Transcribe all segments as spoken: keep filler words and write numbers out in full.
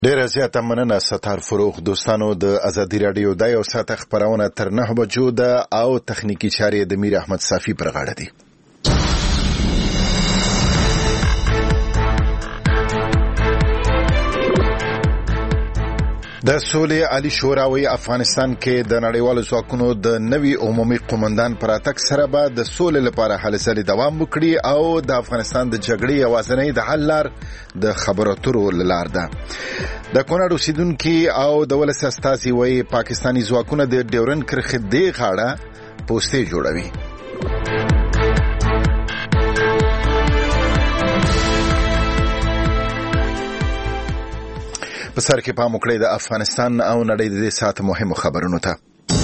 ډیره زیاته مننه ستار فروغ. دوستانو د ازادي رادیو د یو ساعت خبرونه تر نه بجو ده او تخنیکی چارې د میر احمد صافی پر غاړه دي. د سولې عالی شوراوي افغانستان کې د نړیوالو ځواکونو د نوي عمومي قومندان پر اتک سره به د سولې لپاره هلې ځلې دوام وکړي او د افغانستان د جګړې یوازینۍ د حل لار د خبرو اترو لار ده. د کونړ اوسیدونکي او د ولس استازي وایي پاکستاني ځواکونه د ډیورن کرښې دې غاړه پوستې جوړوي. په سر کې پام وکړئ د افغانستان او نړۍ د دې ساعت مهمو خبرونو ته.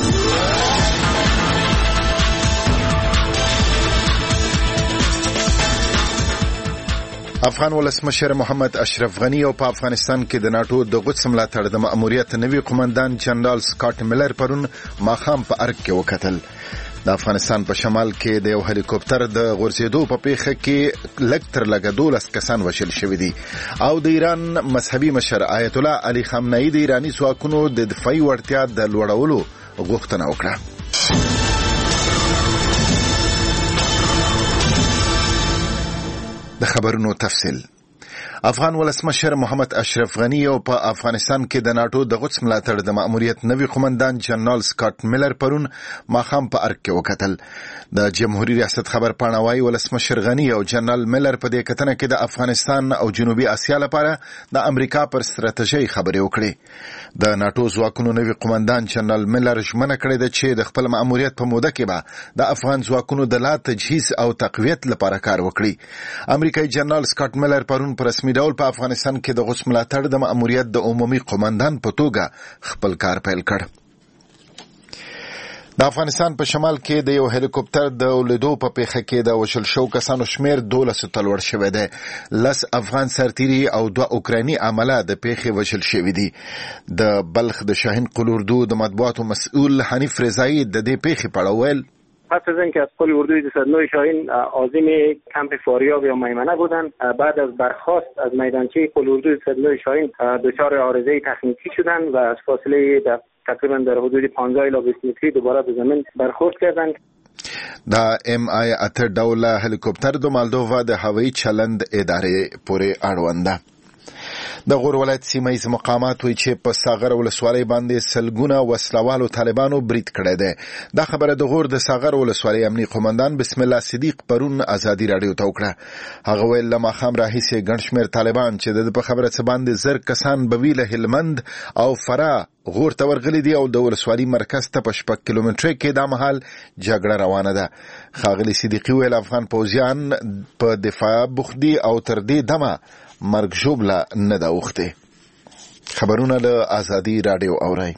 افغان ولسمشر محمد اشرف غنی او په افغانستان کې د ناتو د قدس ملاتړ د مأموریت نوي قومندان جنرال سکاټ میلر پرون ماښام په ارګ کې وکتل. د افغانستان په شمال کې د یو هلیکوپټر د غورځېدو په پیښه کې لږ تر لږه دولس کسان وژل شوي دي او د ایران مذهبي مشر آیت الله علي خامنه‌ای د ایراني ځواکونو د دفاعي وړتیا د لوړولو غوښتنه وکړه. د خبرونو تفصیل. افغان ولسمشر محمد اشرف غنی او په افغانستان کې د ناتو د قدس ملاتړ د مأموریت نوي قومندان جنرال سکاټ میلر پرون ماښام په ارګ کې وکتل. د جمهوریت ریاست خبر پاڼه وايي ولسمشر غنی او جنرال میلر په دې کتنه کې د افغانستان او جنوبي اسیا لپاره د امریکا پر ستراتیژي خبرې وکړي. د ناتو ځواکونو نوي قومندان جنرال میلر ژمنه کړې ده چې د خپل مأموریت په موده کې به د افغان ځواکونو د لا تجهیز او تقویت لپاره کار وکړي. امریکایي جنرال سکاټ میلر پرون پر رسمي ډول په افغانستان کې د قدس ملاتړ د مأموریت د عمومي قومندان په توګه خپل کار پیل کړ. د افغانستان په شمال کې د یو هلیکوپټر د ولیدو په پیښه کې د وژل شوو کسانو شمیر دولس ته لوړ شوی دی. لس افغان سرتیري او دوه اوکرایني عمله د پیښې وژل شوي دي. د بلخ د شاهین قل اردو د مطبوعاتو مسئول حنیف رضایی د دې پیښې په اړه ویل پس از اینکه از قل اردوی صدنوی شاهین عازم کمپ فاریاب یا میمنه بودند، بعد از برخاست از میدانچه قل اردوی صدنوی شاهین دچار عارضه تکنیکی شدند و از فاصله در تقریبا در حدود پانزده الی بیست متری دوباره به زمین برخورد کردند. دا ام آی اته ډوله هلیکوپټر د مالدووا د هوایي چلند ادارې پورې اړوند ده. د غور ولایت سیمه ییز مقامات وایي چې په ساغر ولسوالۍ باندې سلګونه وسلوالو طالبانو برید کړی دی. دا خبره د غور د ساغر ولسوالۍ امني قومندان بسم الله صدیق پرون ازادي راډیو ته وکړه. هغه ویل له ماښام راهیسې ګڼ شمېر طالبان چې د په خبره څه باندې زر کسان به وي له هلمند او فراه غور ته ورغلي دي او د ولسوالۍ مرکز ته په شپږ کیلومتره کې دا مهال جګړه روانه ده. ښاغلي صدیقي ویل افغان پوځیان په دفاع بوخت دي او تر دې دمه مرګ ژوبله نه ده اوښتې. خبرونه له ازادي راډیو اورئ.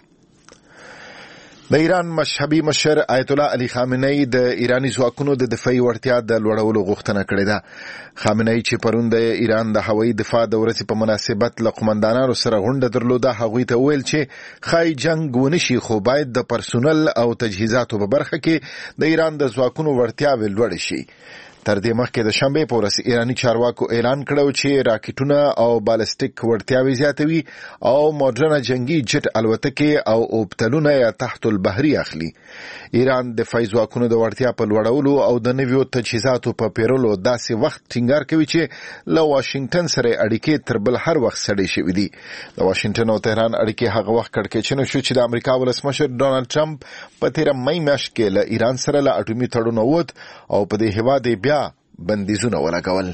د ایران مذهبي مشر آیت الله علي خامنه‌ای د ایراني ځواکونو د دفاعي وړتیا د لوړولو غوښتنه کړې ده. خامنه‌ای چې پرون د ایران د هوایي دفاع د ورځې په مناسبت له قومندانانو سره غونډه درلوده هغوی ته ویل چې ښایي جنګ ونشي خو باید د پرسونل او تجهیزاتو په برخه کې د ایران د ځواکونو وړتیاوې لوړې شي. تر دې مخکې د شنبې په ورځ ایراني چارواکو اعلان کړو چې راکټونه او بالستیک وړتیاوې زیاتوي او ماډرنه جنگي جټ الوتکې او اوبتلونه یا تحت البحري اخلي. ایران دفاعي ځواکونو د وړتیا په لوړولو او د نویو تجهیزاتو په پیرلو داسې وخت ټینګار کوي چې له واشنگټن سره اړیکې تر بل هر وخت سړې شوې دي. د واشنگټن او تهران اړیکې هغه وخت کړکېچنه شو چې د امریکا ولسمشر ډونالد ټرمپ په تیره مۍ میاشت کې له ایران سره له اټومي تړون ووت او په دې هیواد بیا بندیزونه ولګول.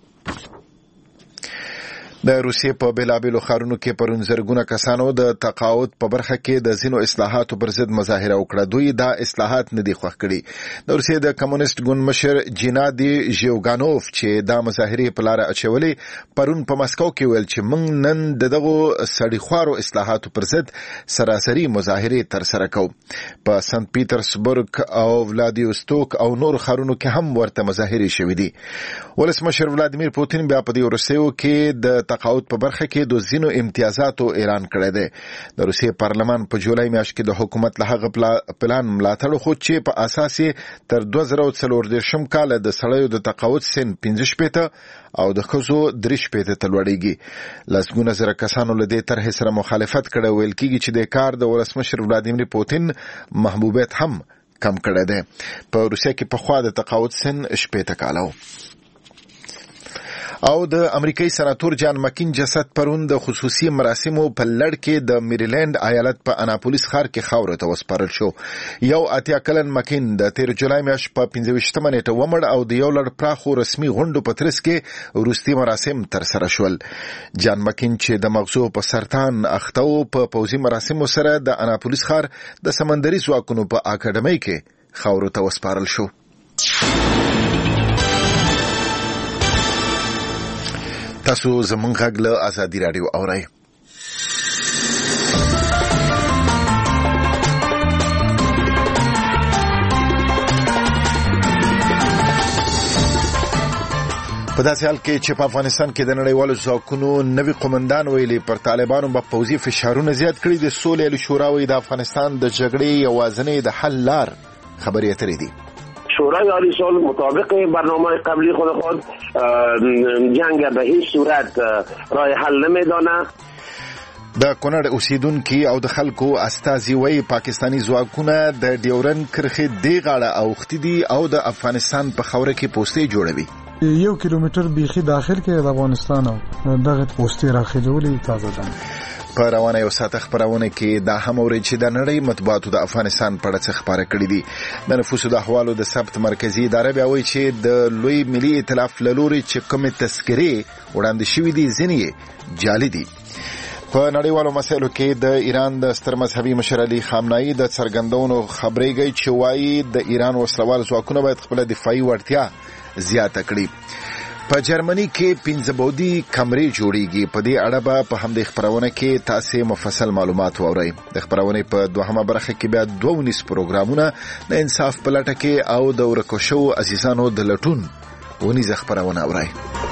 د روسیې په بیلابیلو ښارونو کې پرون زرګونه کسانو د تقاعد په برخه کې د ځینو اصلاحاتو پر ضد مظاهره وکړه. دوی دا اصلاحات نه دي خوښ کړي. د روسیې د کمونیست ګوند مشر جینادي ژیوګانوف چې دا مظاهرې په لاره اچولې پرون په مسکو کې ویل چې موږ نن د دغو سړیخوارو اصلاحاتو پر ضد سراسري مظاهرې ترسره کوو. په سنت پیټرسبورګ او ولادیوستوک او نور ښارونو کې هم ورته مظاهرې شوې دي. ولسمشر ولادیمیر پوتین بیا په دې وروستیو کې د تقاعد په برخه کې د ځینو امتیازاتو اعلان کړی دی. د روسیې پارلمان په جولای میاشت کې د حکومت له هغه پلان ملاتړ خو چې په اساس تر دوه زره څلور دېرشم کال د سړیو د تقاعد سن پنځه شپېته او د ښځو درې شپېته ته لوړېږي. لسګونه زره کسانو له دې طرحې سره مخالفت کړی. ویل کېږي چې د کار د ولسمشر ولادیمیر پوتین محبوبیت هم کم کړی دی. په روسیه کې پخوا د تقاعد سن شپېته کاله و. او د امریکایي سناتور جان مکین جسد پرون د خصوصي مراسمو په لړ کې د میریلند ایالت په اناپولیس ښار کې خاورو ته وسپارل شو. یو اتیا کلن مکین د تیر جولای میاشت په پنځه ویشتمه نیټه ومړ او د یو لړ پراخو رسمي غونډو په ترڅ کې وروستي مراسم ترسره شول. جان مکین چې د مغزو په سرطان اخته و په پوځي مراسمو سره د اناپولیس ښار د سمندري ځواکونو په اکاډمۍ کې خاورو ته وسپارل شو. تاسو زمونږ غږ له ازادي راډیو اورئ. په داسې حال کې چې په افغانستان کې د نړیوالو ځواکونو نوي قومندان ویلي پر طالبانو به پوځي فشارونه زیات کړي. د سولې عالی شورا وایي د افغانستان د جګړې یوازینۍ د حل لار خبرې اترې دي. شورای عالی صلح مطابق برنامه قبلی خود خود جنگ به هیچ صورت راه حل نمیدانه. د کونړ اوسیدونکو او د خلکو استازي وایي پاکستانی ځواکونه د ډیورن کرښې دی غاړه اوختي دي او د افغانستان په خوره کې پوستې جوړوي. یو کیلومتر بیخي داخل کې د افغانستان او دغه پوستې راخېدولې تازه ده. په روانه یو ساعت خبرونه کې دا هم اوري چې د نړۍ مطبوعاتو د افغانستان په اړه خبره کړې دي. د نفوسو د احوالو د ثبت مرکزی اداره بیا وایي چې د لوی ملي ائتلاف لوري چې کومه تذکرې وړاندې شوې دي ځینې جعلي دي. په نړیوالو مسایلو کې د ایران د ستر مذهبي مشر علي خامنه‌ای د څرګندونو خبرې کوي چې وایي د ایران وسلوال ځواکونه باید خپل دفاعي وړتیا زیاته کړي. په جرمني کې پنځه بودی کمرې جوړیږي. په دې اړه به په همدې خبرونه کې تاسو مفصل معلومات واورئ. د خبرونې په دوهمه برخه کې بیا دوه ونیس پروګرامونه د انصاف په لټه کې او د ورکو شو عزیزانو د لټون ونیز خبرونه اورئ.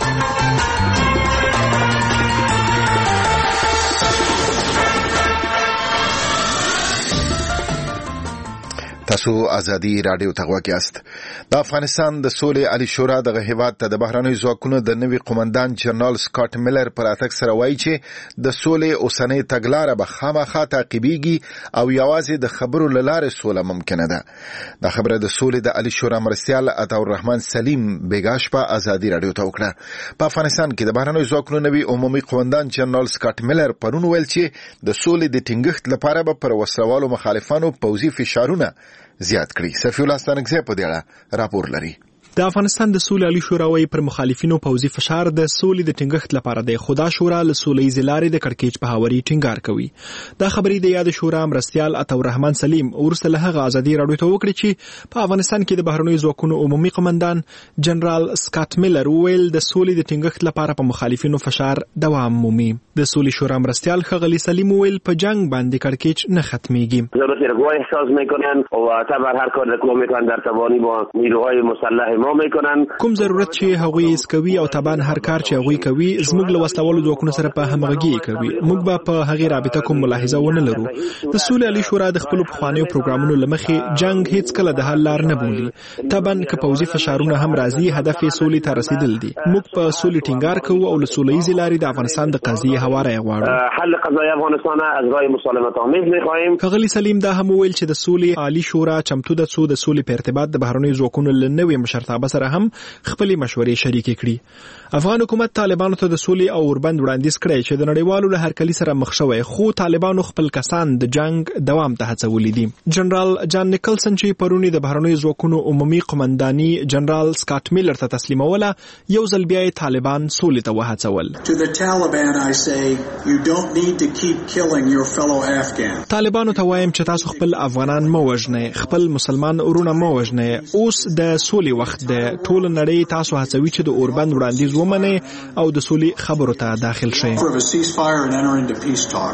تاسو ازادي رادیو ته غوږ یاست. د افغانستان د سولې عالی شورا دغه هیواد ته د بهرنیو ځواکونو د نوي قومندان جنرال سکاټ میلر پر اتک سره وایي چې د سولې اوسنۍ تګلاره به خامخا تعقیبېږي او یوازې د خبرو له لارې سوله ممکنه ده. دا خبره د سولې د عالی شورا مرستیال عطاالرحمن سلیم بیګاش په ازادي رادیو ته وکړه. په افغانستان کې د بهرنیو ځواکونو نوي عمومي قومندان جنرال سکاټ میلر پرون ویل چې د سولې د ټینګښت لپاره به پر وسلوالو مخالفانو پوځي فشارونه زیات کړي. سفیر الله ستانکزی په دې اړه راپور لري. د افغانستان د سولې عالی شورا وايي پر مخالفینو پوځي فشار د سولې د ټینګښت لپاره د خدا شورا له سولې زلارې د کړکېچ په هاوري ټینګار کوي. دا خبرې د یاد شورا مرستیال عطاالرحمن سلیم ورسره له هغه ازادي راډیو ته وکړي چې په افغانستان کې د بهرنیو ځواکونو عمومي قومندان جنرال سکاټ میلر ویل د سولې د ټینګښت لپاره په مخالفینو فشار دوام مومي. د سولې شورا مرستیال خغلی سلیم ویل په جنگ باندې کړکېچ نه ختميږي. ضرورت رگاه احساس میکنن و طبعا هر کار که میکنن در توانی با نیروهای مسلح ما میکنن. کوم ضرورت چې هغوی یې کوي او طبعا هر کار چې هغوی کوي زموږ له وسلوالو ځواکونو سره په همغږي کوي. موږ به په هغه رابطه کوم ملاحظه ونه لرو. د سولې عالی شورا د خپل پخوانیو پروګرامونو لمخې جنگ هیڅ کله د حل لار نه بولي. طبعا که پوځي فشارونه هم راځي هدف یې سولې ته رسیدل دي. موږ په سولې ټینګار کوو او له سولې لارې د افغانستان د قضیې هواره غواړو. حل قضیه افغانستان از راه مسالمت آمیز می‌خواهیم. خغلی سلیم دا هم ویل چې د سولې عالی شورا چمتو ده څو د سولې په ارتباط د بهرنیو ځواکونو له نوې مشرتابه سره هم خپل مشورې شریکې کړي. افغان حکومت طالبانو ته د سولې او اوربند وړاندیز کړی چې د نړیوالو له هرکلي سره مخ شوی خو طالبانو خپل کسان د جنگ دوام ته هڅولي دي. جنرال جان نیکلسن چې پرونی د بهرنیو ځواکونو عمومي قومنداني جنرال سکاټ میلر ته تسلیموله یو ځل بیا طالبان سولې ته وهڅول. To the Taliban I say you don't need to keep killing your fellow Afghans. طالبانو ته وایم چې تاسو خپل افغانان مو وژنئ، خپل مسلمان ورونه مو وژنئ. اوس د سولې وخت دی. ټول نړۍ تاسو هڅوي چې د اوربند وړاندیز ومني او د سولې خبرو ته داخل شي.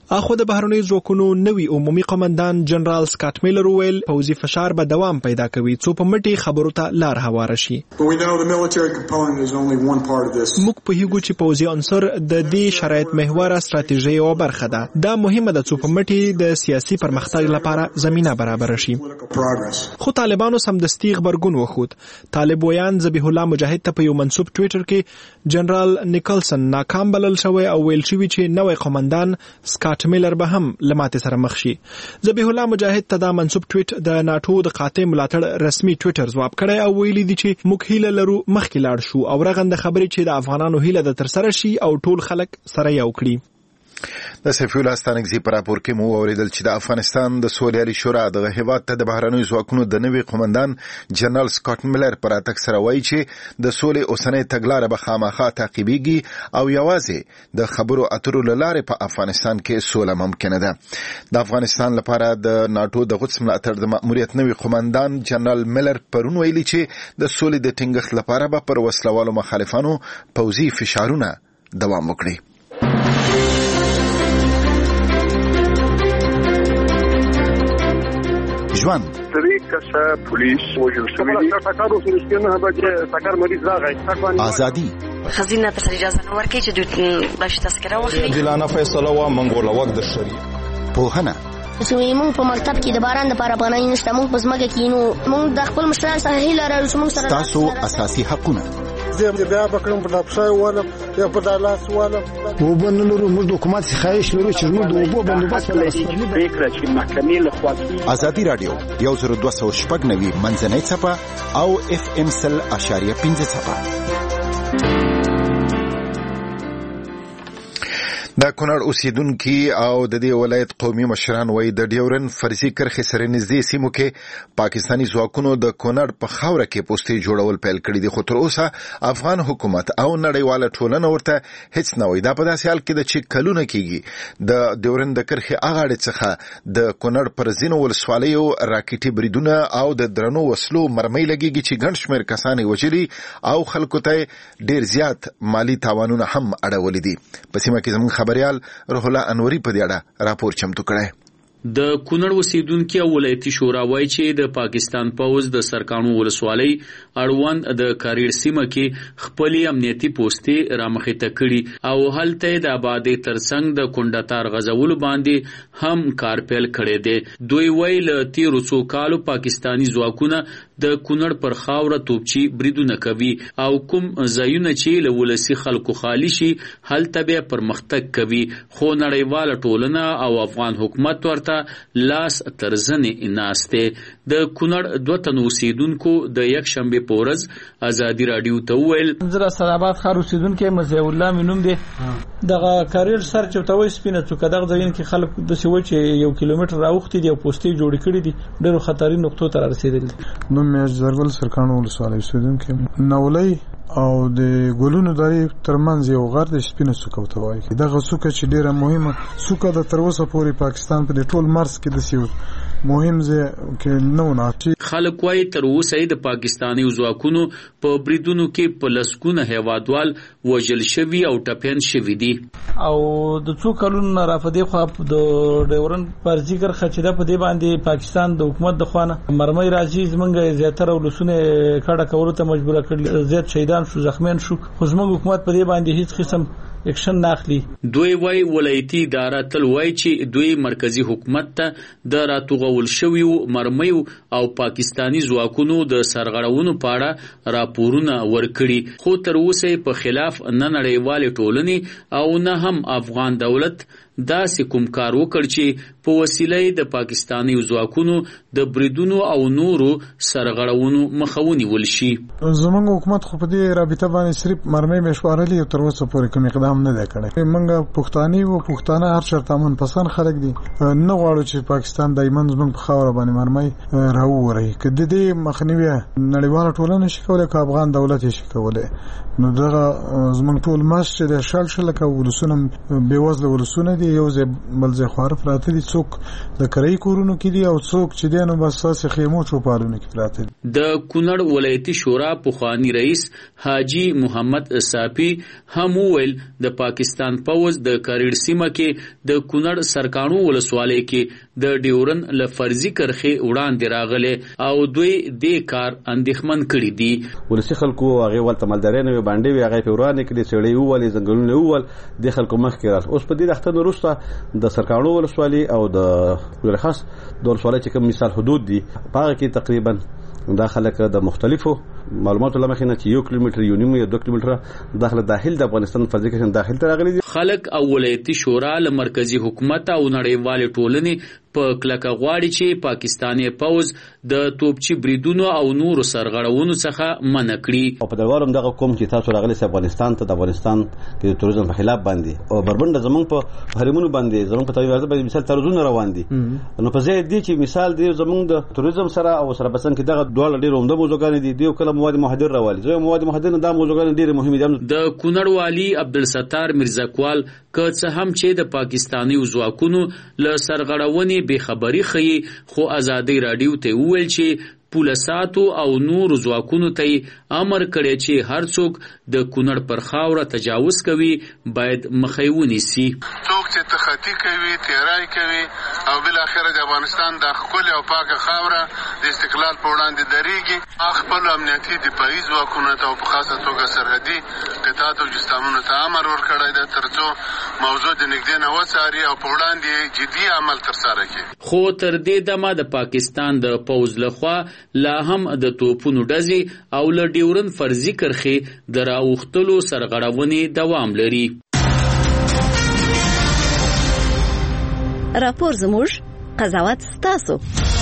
اخو د بهرنیو ځواکونو نوي عمومي قومندان جنرال سکاټ میلر ویل پوځي فشار به دوام پیدا کوي څو په مټي خبرو ته لار هواره شي. موږ په هیګو چې پوځي عنصر د دې شرایط محوره ستراتیژي او برخه ده. دا مهمه ده څو په مټي د سیاسي پرمختګ لپاره زمينه برابر شي. خو طالبانو سمدستي خبرګون وخود. طالب ویان ذبیح الله مجاهد ته په یو منسوب ټویټر کې جنرال نیکلسن ناکام بلل شوی او ویل شوی چې نوې قومندان سکاټ میلر به هم لمات سره مخ شي. ذبیح الله مجاهد ته دا منسوب ټویټ د ناتو د قاطع ملاتړ رسمي ټویټر جواب کړی او ویلي دي چې موږ هیله لرو مخکې لاړ شو او رغنده خبرې چې د افغانانو هیله د ترسره شي او ټول خلک سره یو کړي. د سیفی الله ستانکزي پر راپور کې مو اوریدل چې د افغانستان د سولې شورا د هیواد ته د بهرنیو ځواکونو د نوي قومندان جنرال سکاټ میلر پر اتک سره وایي چې د سولې اوسنۍ تګلارې به خامخا تعقیبېږي او یوازې د خبرو اترو لاره په افغانستان کې سوله ممکنه ده. د افغانستان لپاره د ناتو د قدس ملاتړ د مأموریت نوي قومندان جنرال میلر پرون ویلي چې د سولې د ټینګښت لپاره به پر وسلوالو مخالفانو پوځي فشارونه دوام وکړي. ژوند درې کسه پولیس وژل شوي دي. ټکر وسو نه به ټکر مریض راغی. ازادي خزینه ته اجازه نه ورکړي چې د باش تذکره واخلي. جلانه فیصله وا منګوله وخت د شری پوهنه زموږ په مکتب کې د باران د لپاره پناه نشته. موږ په ځمکه کې نو موږ د خپل مشران سره هیله لرو چې موږ سره تاسو اساسي حقونه زه بیا بکرم په لپسای ولم یا په دالاس ولم وبنلرو موږ د حکومت خواهش لرو چې موږ د وبو بندوبست فکر چې محکمې له خوا ازادي رادیو یو زر دوه سوه شپږ نوي منځنۍ څپه او اف ام سل اشاریه پنځه څپه. د کونړ اوسیدونکي او د دې ولایت قومي مشران وایي د ډیورن فرضي کرښې سره نږدې سیمو کې پاکستاني ځواکونو د کونړ په خاوره کې پوستې جوړول پیل کړي دي، خو تر اوسه افغان حکومت او نړیواله ټولنه ورته هیڅ نه وایي. دا په داسې حال کې ده چې کلونه کېږي د ډیورن د کرښې هغه اړې څخه د کونړ پر ځینو ولسوالیو راکټي بریدونه او د درنو وسلو مرمۍ لګېږي چې ګڼ شمېر کسان یې وژلي او خلکو ته ډېر زیات مالي تاوانونه هم اړولي دي. په سیمه کې زموږ خبريال روح الله انوري په دې اړه راپور چمتو کړی. د کونړ اوسیدونکي او ولایتي شورا وایي چې د پاکستان پوځ د سرکانو ولسوالۍ اړوند د کاریر سیمه کې خپلې امنیتي پوستې رامخته کړي او هلته د آبادۍ ترڅنګ د کونډتار غزولو باندې هم کار پیل کړی دی. دوی وایي له تیرو څو کالو پاکستاني ځواکونه د کونړ پر خاوره توپچي بریدونه کوي او کوم ځایونه چې له ولسي خلکو خالی شي هلته به پرمختګ کوي، خو نړیواله ټولنه او افغان حکومت ورته لاس ترزنې ناسته. د کونړ دوه تنو اوسیدونکو د یک شنبه په ورځ ازادي رادیو ته وویل زه سراباد ښار اوسیدونکی مزه الله مینوم دی. دغه کاریر سر چوتوي سپینه څوک دغه ځین کې خلک د سوي چې یو کیلومتر راوختي دی او پوسټي جوړ کړي دي، ډېر خطرې نقطو ته رسیدل. نو مې زرګل سرکانو ولسوالۍ اوسیدونکی نولې او د ګلونو دای ترمنځ یو غر د سپینه څوک وتوي. دغه څوک چې ډیره مهمه څوک د تر اوسه پورې پاکستان په ټول مرز کې د سیو مهم ځای کې نو نه. خلک وايي تر اوسه د پاکستاني ځواکونو په بریدونو کې په لسګونه هیوادوال وژل شوي او ټپیان شوي دي او د څو کلونو رافدې خو د ډیورن پر ذکر خچدا په دې باندې پاکستان د حکومت د خوانه مرمۍ راځي زمونږ زیاتره ولسونه کډه کولو ته مجبور کړل، زیات شهیدان شو، زخمیان شو، خو زموږ حکومت په دې باندې هیڅ قسم اکشن ناخلی. دوی وای ولایتي اداره تل وای چې دوی مرکزی حکومت ته د راتوغول شویو مرمیو او پاکستانی ځواکونو د سرغړونو په اړه راپورونه ورکړي، خو تر اوسه په خلاف نه نړیوال ټولنې او نه هم افغان دولت دا کوم کار وکړ چې په وسیله د پاکستاني ځواکونو د بریدونو او نورو سرغړونو مخاوني ولشي. زمونږ حکومت خو په دې رابطه باندې صرف مرمۍ مشوارلي تر اوسه پورې کوم اقدام نه دی کړی. موږ پښتاني او پښتانه هر چرته من پسند خلک دي، نه غواړو چې پاکستان دایمن زمونږ په خاور باندې مرمۍ راووري. کله د دې مخنیوي نړیواله ټولنه شي کولای، که افغان دولت شي کولای، نو دغه زمونږ ټول ماس چې د شال شل کا ولسونه بې وزله ولسونه دي یو ځای بل ځای خوار پراته دي څوک د کرای کورونو کې دي او څوک چې دینو بس تاسو خیمو چوپالونو کې پراته دي د کونړ ولایتي شورا پخوانی رئیس حاجی محمد صافی هم ویل د پاکستان پوز د کریډ سیمه کې د کونړ سرکانو ولسوالۍ کې د ډیورن ل فرضي کرخي وړاندې راغله او دوی د کار اندېښمن کړي دي ولسی خلکو هغه ول تملدارین وي باندې وي هغه پیورانه کې د سړی وولې زنګلونه وول د خلکو مخ کې راس اوس په دې وخت وروسته د سرکانو ولسوالۍ او د ولخص د ولسوالۍ چې کوم مثال حدود دي هغه کې تقریبا داخله د مختلفو معلوماتو لمخینه چې یو کیلومتر یو نیم یا دوه کیلومتر داخله داخل د افغانستان فرضي کې داخل ته راغلي دي. خلک او ولایتي شورا له مرکزی حکومت او نړیوال ټولنې په کلکه غواړي چې پاکستاني پوز د توپچی بریدونو او نورو سرغړونو څخه منع کړي. او په دروازم دغه کوم چې تاسو راغلي سي افغانستان ته د افغانستان کې د تروریزم په خلاف باندې او بربند زمونږ په حرمونو باندې زمونږ په توګه باندې مثال تروریزم روان دي نو په ځای دي چې مثال دی زمونږ د تروریزم سره او سره بسن کې دغه ډول ډیر عمده موضوعګان دي دی کله مواد مهاجر راوالي زه مواد مهاجر د موضوعګان ډیر مهمه دي. د کونړ والی عبدالستار مرزاکوال که څه هم چې د پاکستاني ځواکونو له سرغړونې بې خبري خي خو ازادي رادیو ته ویل چې پولیساتو او نور ځواکونو ته امر کړی چې هر څوک د کونړ پر خاوره تجاوز کوي باید مخیونی سي. څوک چې تخطی کوي تیرای کوي او بل اخر د افغانستان د خپل او پاکه خاوره د استقلال په وړاندې درېږي خپل امنیتي دفاعي ځواکونو ته په خاصه توګه سرحدي قطاعات او جستامونو ته امر ورکړی دی ترڅو موضوع د نږدې نه وڅاري او په وړاندې جدي عمل ترسره کړي. خو تر دې دمه د پاکستان د پوز لخوا لا هم د توپونو ډزې او له ډیورن فرضي کرخي د راوختلو سرغړونې دوام لري. راپور زموږ قضاوت ستاسو.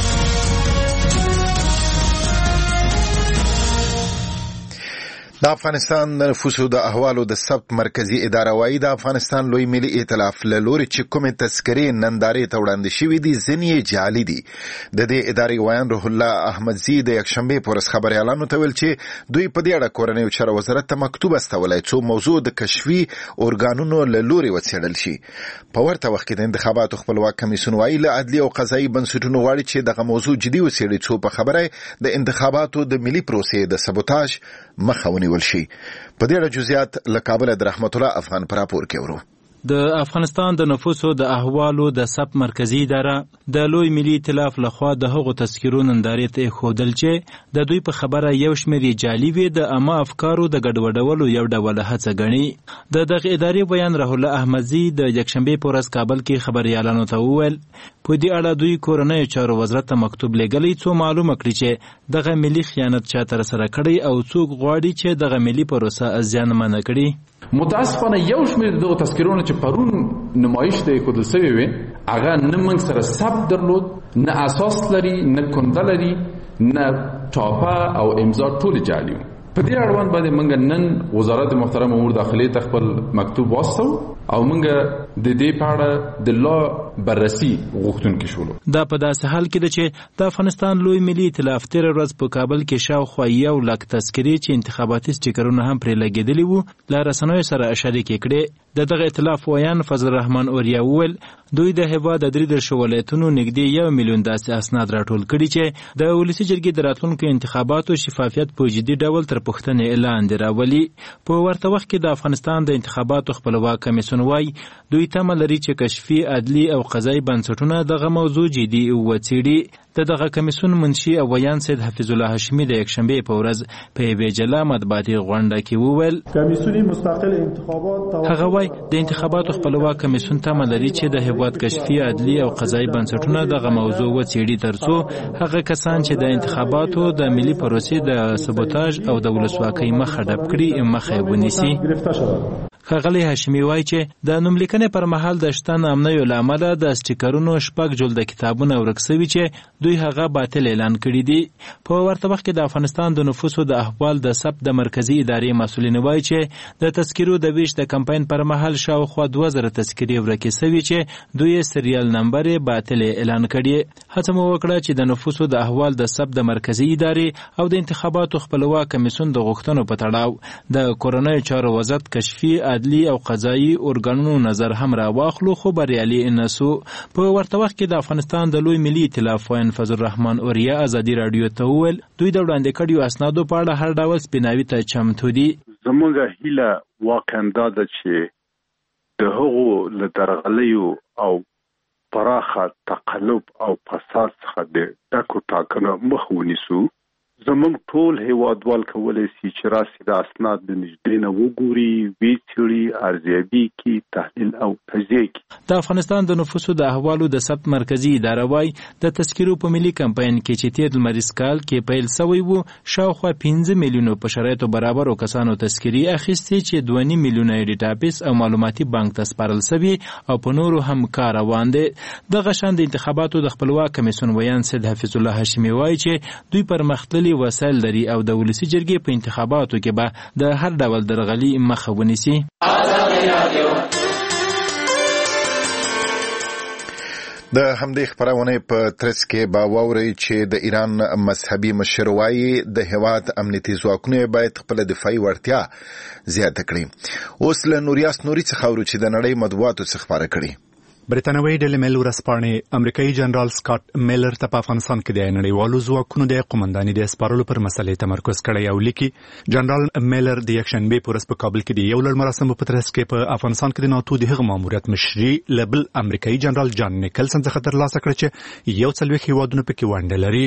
د افغانستان د نفوسو د احوالو د ثبت مرکزی اداره وايي د افغانستان لوی ملي ائتلاف له لوري چې کومې تذکرې نندارې ته وړاندې شوي دي ځینې یې جعلي دي. د دې ادارې ویان روح الله احمدزي د یکشنبې په ورځ خبریالانو ته ویل چې دوی په دې اړه کورنیو چارو وزارت ته مکتوب استولی څو موضوع د کشفي ارګانونو له لوري وڅېړل شي. په ورته وخت کې د انتخاباتو خپلواک کمیسیون وايي له عدلي او قضایي بنسټونو غواړي چې دغه موضوع جدي وڅېړي څو په خبره د انتخاباتو د ملي پروسې د سبوتاژ مخه ونیول شي. په دې اړه جزئیات له کابل د رحمت الله افغان پر راپور کې ورو. د افغانستان د نفوسو د احوالو د ثبت مرکزی اداره د لوی ملي ائتلاف لخوا د هغو تذکرو نندارې ته ښودل چې د دوی په خبره یو شمېر جعلي وي د عامه افکارو د ګډوډولو یو ډول هڅه ګڼي. د دغه ادارې بیان روح الله احمدزي د یکشنبې په ورځ کابل کې خبریالانو ته وویل په دې اړه دوی کورنیو چارو وزارت ته مکتوب لیږلی څو معلومه کړي چې دغه ملي خیانت چا ترسره کړی او څوک غواړي چې دغه ملي پروسه زیانمنه کړي. متاسفانه یو شمېر دغه تذکرونه چې پرون نمایش ته ایښودل سوي وي هغه نه موږ سره ثبت درلود نه اساس لري نه کنده لري نه ټاپه او امضا ټول جعلي وو. په دې اړوند باندې موږ نن وزارت محترم امور داخلي ته خپل مکتوب واستو او موږ د دې په اړه د لا بررسي غوښتونکي شولو. دا په داسې حال کې ده چې د افغانستان لوی ملي ائتلاف تېره ورځ په کابل کې شاوخوا یو لک تذکرې چې انتخاباتي سټیکرونه هم پرې لګېدلي وو له رسنیو سره شریکې کړې. د دغه ائتلاف ویان فضل الرحمن اوریا وویل دوی د هېواد د درې دېرشو ولایتونو نږدې یو میلیون داسې اسناد راټول کړي چې د ولسي جرګې د راتلونکو انتخاباتو شفافیت په جدي ډول تر پوښتنې لاندې راولي. په ورته وخت کې د افغانستان د انتخاباتو خپلواک کمیسیون وايي دوی تمه لري چې کشفي عدلي او قضایي بنسټونه دغه موضوع جدي وڅېړي. د دغه کمیسیون منشي او ویان سید حفیظ الله هاشمي د یکشنبې په ورځ په یوې جلا مطبوعاتي غونډه کې وویل کمیسیون مستقل انتخابات هغه وايي د انتخاباتو خپلواک کمیسیون تمه لري چې د هېواد کشفي عدلي او قضایي بنسټونه دغه موضوع وڅېړي ترڅو هغه کسان چې د انتخاباتو د ملي پروسې د سبوتاژ او د ولسواکۍ مخه ډپ کړي مخه یې ونیسي. ښاغلی هاشمي وایي چې د نوملیکنې پر مهال د شته نامنیو له امله د سټیکرونو شپږ جلده کتابونه ورک سوي چې دوی هغه باطل اعلان کړي دي. په ورته وخت کې د افغانستان د نفوسو د احوال د ثبت د مرکزي ادارې مسؤلین وایي چې د تذکرو د ویش د کمپاین پر مهال شاوخوا دوه زره تذکرې ورکې سوي چې دوی سریال نمبر باطل اعلان کړي. هڅه مو وکړه چې د نفوسو د احوال د ثبت د مرکزي ادارې او د انتخاباتو خپلواک کمیسیون د غوښتنو په تړاو د کورنیو چارو وزارت کشفي عدلی او قضایي ارګانونو نظر هم راواخلو خو بریالي نسو. په ورته وخت کې د افغانستان د لوی ملي ائتلاف وین فضل الرحمن اوریا ازادي رادیو ته وویل دوی د وړاندې کړیو اسنادو په اړه هر ډول سپیناوي ته چمتو دي. زموږ هیله واقعا دا ده چې د هغو له درغلیو او پراخه تقلب او فساد څخه د ډکو ټاکنو مخ ونیسو. زموږ ټول هیوادوال کولی شي چې راسي د اسناد د نږدې نه وګوري، ویې څېړي، ارزیابي کړي، تحلیل او تجزیه کړي. د افغانستان د نفوسو د احوالو د ثبت مرکزي اداره وایي د تذکرو په ملي کمپاین کې چې تېر لمریز کال کې پیل سوی و شاوخوا پنځه میلیونو په شرایطو برابرو کسانو تذکرې اخیستې چې دوه نیم میلیونه یې ډیټابیس او معلوماتي بانک ته سپارل سوي او په نورو هم کار روان دی. دغه شان د انتخاباتو د خپلواک کمیسیون ویان سید حفیظ الله هاشمي وایي چې دوی پرمختللي وسایل لري او د ولسي جرګې په انتخاباتو کې به د هر ډول درغلي مخه ونیسي. د همدې خبرونه په ترڅ کې با واوري چې د ایران مذهبي مشر وايي د هیواد امنیتي ځواکونه باید خپل دفاعي وړتیا زیاته کړي. اوس له نوریاس نوري څخه ورو چې د نړۍ مطبوعاتو څخه خبره کړي. برتانوي ډیلی میل ورځپاڼې امریکایي جنرال سکاټ میلر ته په افغانستان کې د نړیوالو ځواکونو د قومندانۍ د سپارلو پر مسلې تمرکز کړی او لیکي جنرال میلر د یکشنبه په ورځ په کابل کې د یو لړ مراسمو په ترڅ کې په افغانستان کې د ناتو د هغه ماموریت مشري لبل امریکایي جنرال جان نیکلسن څخه ترلاسه کړ چې یو څلوېښت هیوادونه پکې ونډه لري.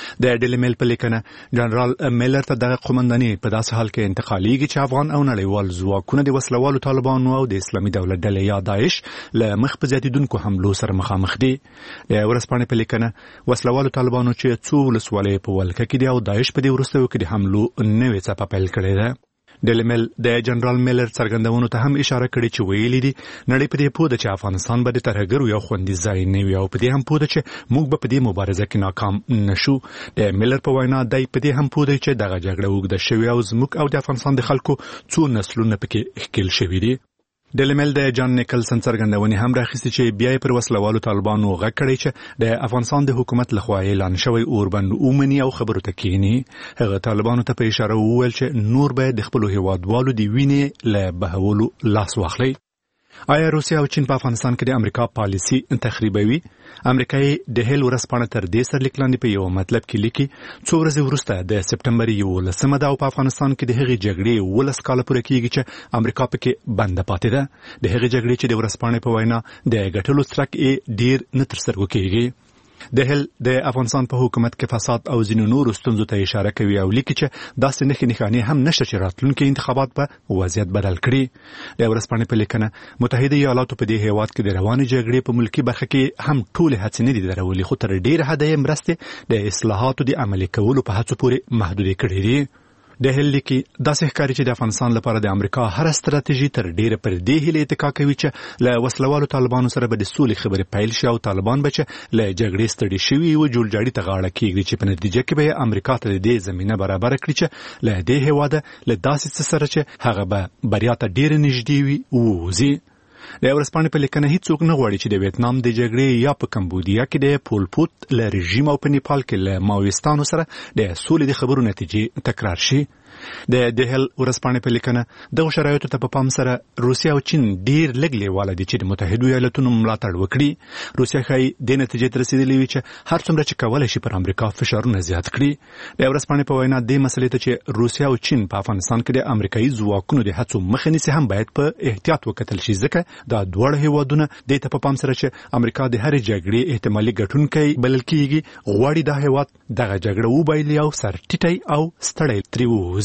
د ډیلی میل په لیکنه جنرال میلر ته دغه قومندانۍ په داسې حال کې انتقالېږي چې افغان او نړیوال ځواکونه د وسلوالو طالبانو او د اسلامي دولت ډلې یا داعش له مخ په دونکو حملو سره مخامخ دي. د ورځپاڼې په لیکنه وسلوالو طالبانو چې څو ولسوالۍ په ولکه کې دي او داعش په دې وروستیو کې د حملو نوې څپه پیل کړې ده. ډیلی میل د جنرال میلر څرګندونو ته هم اشاره کړې چې ویلي دي نړۍ په دې پوه ده چې افغانستان به د ترهګرو یو خوندي ځای نه وي او په دې هم پوه ده چې موږ به په دې مبارزه کې ناکام نشو. د میلر په وینا دی په دې هم پوه دی چې دغه جګړه اوږده شوې او زموږ او د افغانستان د خلکو څو نسلونه پکې ښکېل شوي دي. ډیلی میل د جان نیکلسن څرګندونې هم راخیستې چې بیا یې پر وسلوالو طالبانو غږ کړی چې د افغانستان د حکومت لخوا اعلان شوی اوربند ومني او خبرو ته کښیني. هغه طالبانو ته په اشاره وویل چې نور به د خپلو هیوادوالو د وینې له بهولو لاس واخلي. آیا روسیا او چین په افغانستان کې د امریکا پالیسي تخریبوي؟ امریکایي د هیل ورځپاڼه تر دې سرلیک لاندې په یو مطلب کې لیکي څو ورځې وروسته د سپټمبر یولسمه ده او په افغانستان کې د هغې جګړې اوولس کاله پوره کېږي چې امریکا پکې بنده پاتې ده. د هغې جګړې چې د ورځپاڼې په وینا د ګټلو څرک یې ډېر نه تر سترګو کېږي. د هل د افغانستان په حکومت کې فساد او ځینو نورو ستونزو ته اشاره کوي او لیکي چې داسې نښې نښانې هم نشته چې راتلونکي انتخابات به وضعیت بدل کړي. د ورځپاڼې په لیکنه متحده ایالاتو په دې هیواد کې د روانې جګړې په ملکي برخه کې هم ټولې هڅې نه دي درولې خو تر ډېره حده یې مرستې د اصلاحاتو د عملي کولو په هڅو پورې محدودې کړې دي. د هل لیکي داسې ښکاري چې د افغانستان لپاره د امریکا هر ستراتیژي تر ډیره پر دې هیله اتکا کوي چې له وسلوالو طالبانو سره به د سولې خبرې پیل شي او طالبان به چې له جګړې ستړي شوي و جوړجاړي ته غاړه کېږدي چې په نتیجه کې به امریکا ته د دې زمینه برابر کړي چې له دې هیواده له داسې څه سره چې هغه به بریا ته ډیره نږدې وي ووځي. د ورځپاڼې په لیکنه هیڅوک نه غواړي چې د ویتنام د جګړې یا په کمبودیا کې د پول پوت له رژیم او په نیپال کې له ماویستانو سره د سولې د خبرو نتیجې تکرار شي. د دهل ورځپاڼې په لیکنه دغه شرایطو ته په پام سره روسیا او چین ډیر لږ لیواله دي چې د متحدو ایالاتونو ملاتړ وکړي. روسیا ښایي د نتیجې ته رسېدلې وي چې هر څومره چې کولی شي پر امریکا فشارونه زیات کړي. د ورځپاڼې په وینا دې مسلې ته چې روسیا او چین په افغانستان کې د امریکایي ځواکونو د هڅو مخه نیسي هم باید په احتیاط وکتل شي ځکه دا دواړه هیوادونه دې ته په پام سره چې امریکا د هرې جګړې احتمالي ګټونکی بلل کېږي غواړي دا هیواد دغه جګړه وبایلي او سر ټیټی او ستړی ترې ووځي.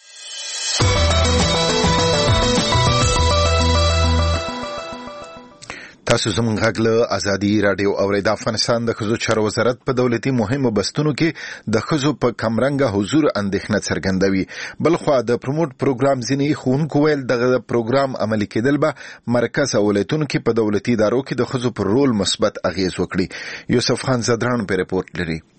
تاسو زموږ غږ له ازادي راډیو اورئ. د افغانستان د ښځو چارو وزارت په دولتي مهمو بستونو کې د ښځو په کمرنګه حضور اندېښنه څرګندوي. بلخوا د پروموټ پروګرام ځینې ښوونکو ویل دغه پروګرام عملي کېدل به مرکز او ولایتونو کې په دولتي ادارو کې د ښځو پر رول مثبت اغیز وکړي. یوسف خان زدران په رپورټ لري.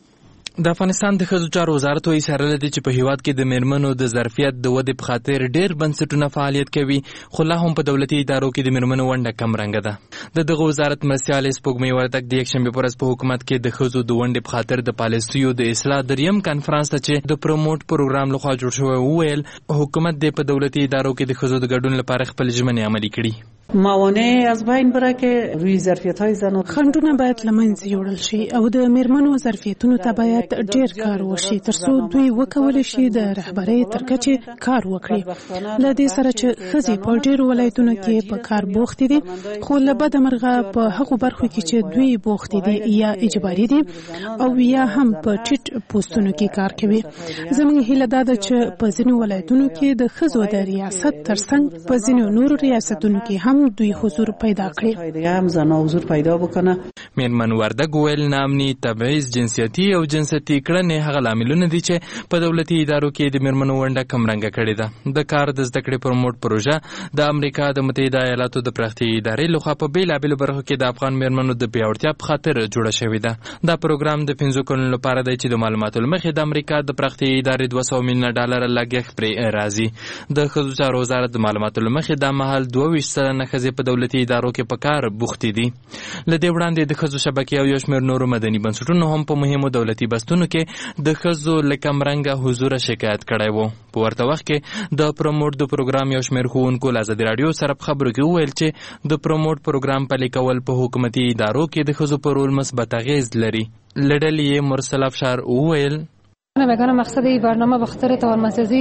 د افغانستان د ښځو چارو وزارت وايي څارل دي چې په هیواد کې د میرمنو د ظرفیت د ودې په خاطر ډېر بنسټونه فعالیت کوي، خو لا هم په دولتي ادارو کې د میرمنو ونډه کم رنګه ده. د دغه وزارت مرستیال سپوږمۍ وردګ د یکشنبې په ورځ په حکومت کې د ښځو د ونډې په خاطر د پالیسیو د اصلاح دریم کنفرانس ته چې د پروموټ پروګرام لخوا جوړ شوی وویل حکومت د په دولتي ادارو کې د ښځو د ګډون لپاره خپل ژمنې عملي کړي. موانع از بین بره که روی ظرفیت‌های زنان خنډونه باید له منځه یوړل شي او د میرمنو ظرفیتونو ته باید ډېر کار وشي ترڅو دوی وکولی شي د رهبرۍ تر کچې کار وکړي. له دې سره چې ښځې په ډېرو ولایتونو کې په کار بوختې دي، خو له بده مرغه په هغو برخو کې چې دوی بوختې دي یا اجباري دي او یا هم په ټیټ پوستونو کې کار کوي. زموږ هیله دا ده چې په ځینو ولایتونو کې د ښځو د ریاست ترڅنګ په ځینو نورو ریاستونو کې هم دوی حضور پیدا کړي. هم زنا حضور پیدا بکنه. میرمن وردګ ویل نامني تبعیض، جنسیتي او جنسیتي کړنې هغه لاملونه دي چې په دولتي ادارو کې د میرمنو ونډه کم رنګه کړې ده. د کار د زده کړې پروموټ پروژه د امریکا د متحده ایالاتو د پراختیایي ادارې لخوا په بیلابیلو برخو کې د افغان میرمنو د پیاوړتیا په خاطر جوړه شوې ده. دا پروګرام د پنځو کلونو لپاره دی چې د معلوماتو له مخې د امریکا د پراختیایي ادارې دوه سوه میلیونه ډالر لګښت پرې راځي. د ښځو چارو وزارت د معلوماتو له مخې دا مهال دوه ویشت سلنه ښځې په دولتي ادارو کې په کار بوختې دي. له دې وړاندې د ښځو شبکې او یو شمېر نورو مدني بنسټونو هم په مهمو دولتي بستونو کې د ښځو له کمرنګه حضوره شکایت کړی و. په ورته وخت کې د پروموټ د پروګرام یو شمېر ښوونکو له ازادي راډیو سره په خبرو کې وویل چې د پروموټ پروګرام پلي کول په حکومتي ادارو کې د ښځو په رول مثبت اغېز لري. له ډلې یې مرسل افشار وویل بگانه مقصد این برنامه به خاطر توانمندسازی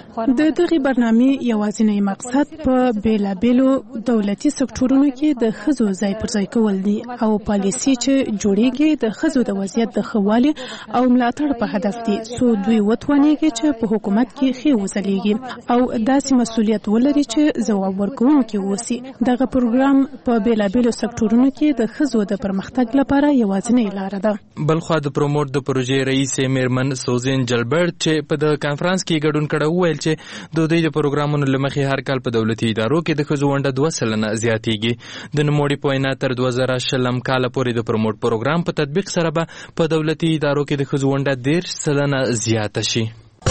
د دغه برنامه یوازینی مقصد په بیلابیلو دولتي سکتورونو کې د ښځو ځای پر ځای کول دي او پالیسي چې جوړیږي د ښځو د وضعیت د ښه والي او ملاتړ په هدف دي څو دوی وتوانیږي چې په حکومت کې ښې وځلیږي او داسې مسؤلیت ولري چې ځواب ورکوونکي اوسي. دغه پروګرام په بیلابیلو سکتورونو کې د ښځو د پرمختګ لپاره یوازینی لاره ده. بلخوا د پروموټ د پروژې رئیس میرمن سوزین جلبرت چې په د کانفرنس کې ګډون کړی وویل چې د دوی د پروګرامونو له مخې هر کال په دولتي ادارو کې د ښځو ونډه دوه سلنه زیاتېږي. د نوموړي په وینا تر دوه زره شلم کاله پورې د پروموټ پروګرام په تطبیق سره به په دولتي ادارو کې د ښځو ونډه دېرش سلنه زیاته شي.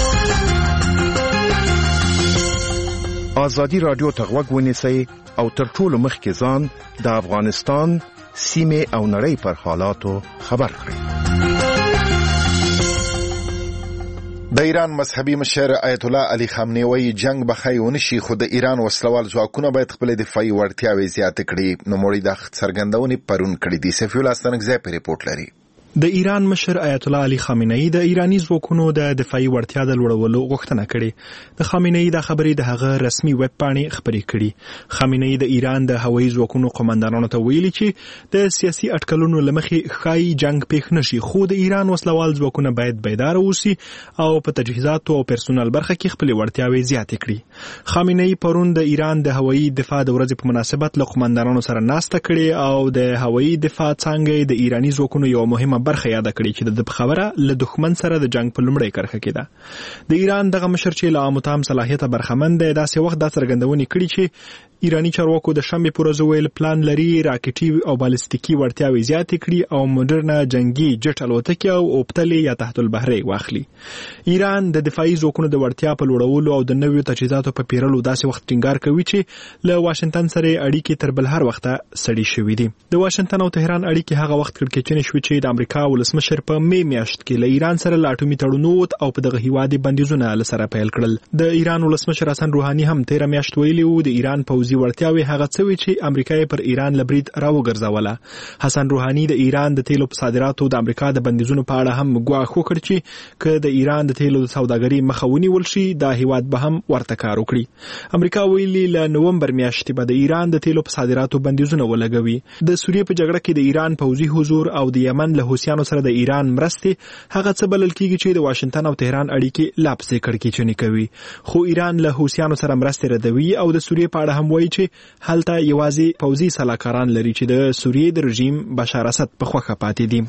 ازادي راډیو ته غوږ ونیسئ او تر ټولو مخکې ځان د افغانستان سیمې او نړۍ پر حالاتو خبر کړئ. د ایران مذهبي مشر آیت الله علي خامنه‌ای وایي جنگ به ښایي ونشي، خو د ایران وسلوال ځواکونه باید خپل دفاعي وړتیاوې زیاتې کړي. نوموړي د څرګندونې پرون کړې دي. سفیع الله ستانکزی په ریپورت لري. د ایران مشر آیت الله علي خامنه‌ای د ایرانی ځواکونو د دفاعي وړتیا د لوړولو غوښتنه کړې. د خامنه‌ای د خبرې د هغه رسمي ویب پاڼې خبرې کړې. خامنه‌ای د ایران د هوایي ځواکونو قومندانانو ته ویلي چې د سیاسي اټکلونو لمخې ښایي جنگ پیښ نشي، خو د ایران وسلوال ځواکونه باید بیدار اوسي او په تجهیزاتو او پرسونل برخه کې خپل وړتیاوې زیاتې کړي. خامنه‌ای پرون د ایران د هوایي دفاع د ورځې په مناسبت له قومندانانو سره ناسته کړې او د هوایي دفاع څانګې د ایرانی ځواکونو یو مهمه برخه یاد کړی چې د خبره له دښمن سره د جنگ په لومړۍ کرښه کې ده. د ایران دغه مشر چې له عامه صلاحیت برخمن دی داسې وخت دا څرګندونې کړي چې ایرانی چارواکو د شنبې پر ورځ ویل پلان لري راکټي او بالستیکي وړتیاوې زیاتې کړي او مدرنه جنگي جټ الوتکې او اوبتلې یا تحت البحري واخلي. ایران د دفاعي ځواکونو د وړتیا په لوړولو او د نویو تجهیزاتو په پیرلو داسې وخت ټینګار کوي چې له واشنگټن سره اړیکې تر بل هر وخت سړې شوې دي. د واشنگټن او تهران اړیکې هغه وخت کړکېچنې شوې چې د امریکا ولسمشر په می میاشت کې له ایران سره لا اټومي تړون او په دغه هیواد بندیزونه لسره پیل کړل. د ایران ولسمشر حسن روحاني هم تیر میاشت ویلي وو د ایران پوځي وړتیاوې هغه څه وي چې امریکا پر ایران لبرید راوګرځوله. حسن روحاني د ایران د تیلو په صادراتو د امریکا د بندیزونو په اړه هم ګواښ وکړ چې که د ایران د تیلو د سوداګرۍ مخه ونیول شي دا هیواد به هم ورته کار وکړي. امریکا ویلي له نومبر میاشتې به د ایران د تیلو په صادراتو بندیزونه ولګوي. د سوریې په جګړه کې د ایران پوځي حضور او د یمن له حوثیانو سره د ایران مرستې هغه څه بلل کیږي چې د واشنگټن او تهران اړیکې لا پسې کړکېچنې کوي. خو ایران له حوثیانو سره مرستې ردوي او د سوریې په اړه هم وایي چې هلته یوازې پوځي سلاکاران لري چې د سوریې د رژیم بشار اسد په خوښه پاتې دي.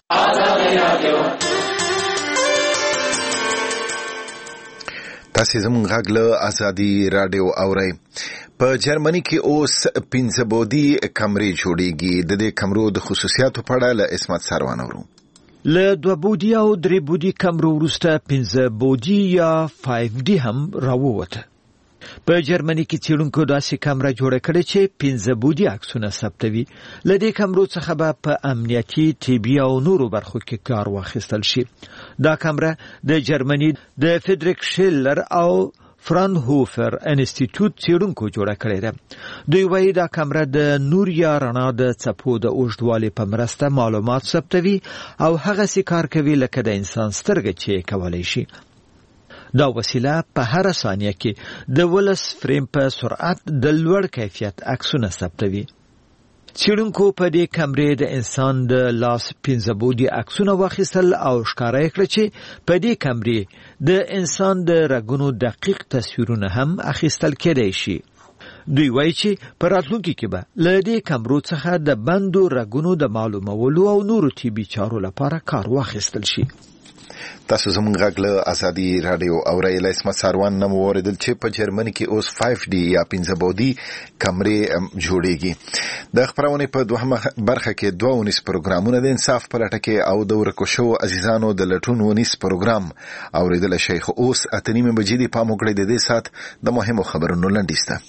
تاسو زموږ غږ له ازادي راډیو اورئ. په جرمني کې اوس پنځه بودی کمرې جوړیږي. د دې کمرو د خصوصیاتو په اړه له اسمت سروان اورو. له دوه بودی او درې بودی کمرو وروسته پنځه بودی یا فایو ډي هم راووته. په جرمني کې څېړونکو داسې کمره جوړه کړې چې پنځه بودي عکسونه ثبتوي. له دې کمرو څخه به په امنیتي، طبي او نورو برخو کې کار واخیستل شي. دا کمره د جرمني د فریدریک شیلر او فرانهوفر انسټیټیوټ څېړونکو جوړه کړې ده. دوی وایي دا کمره د نور یا رڼا د څپو د اوږدوالي په مرسته معلومات ثبتوي او هغسې کار کوي لکه د انسان سترګه چې کولی شي. دا وسیله په هر ثانیه کې د ولس فریم په سرعت د لوړ کیفیت عکسونه ثبتوي. څېړونکو په دې کمرې د انسان د لاس پنځه بودي عکسونه واخیستل او ښکاره یې کړه چې په دې کمرې د انسان د رګونو دقیق تصویرونه هم اخیستل کېدای شي. دوی وایي چې په راتلونکي کې به له دې کمرو څخه د بندو رګونو د معلومولو او نورو طبي چارو لپاره کار واخیستل شي. تاسو زموږ غږ له ازادي رادیو اورئ. اسمت ساروان نم اوریدل چې په جرمني کې اوس فایو ډي یا پنځه بودي کمرې جوړیږي. د خبرونې په دوهمه برخه کې دوه ونیس پروګرامونه د انصاف په لټه کې او د ورکو شو عزیزانو د لټون ونیس پروګرام اوریدل شي. خو اوس اته نیمه بجې دي. پام وکړئ د دې سات د مهمو خبرونو لنډیز ته.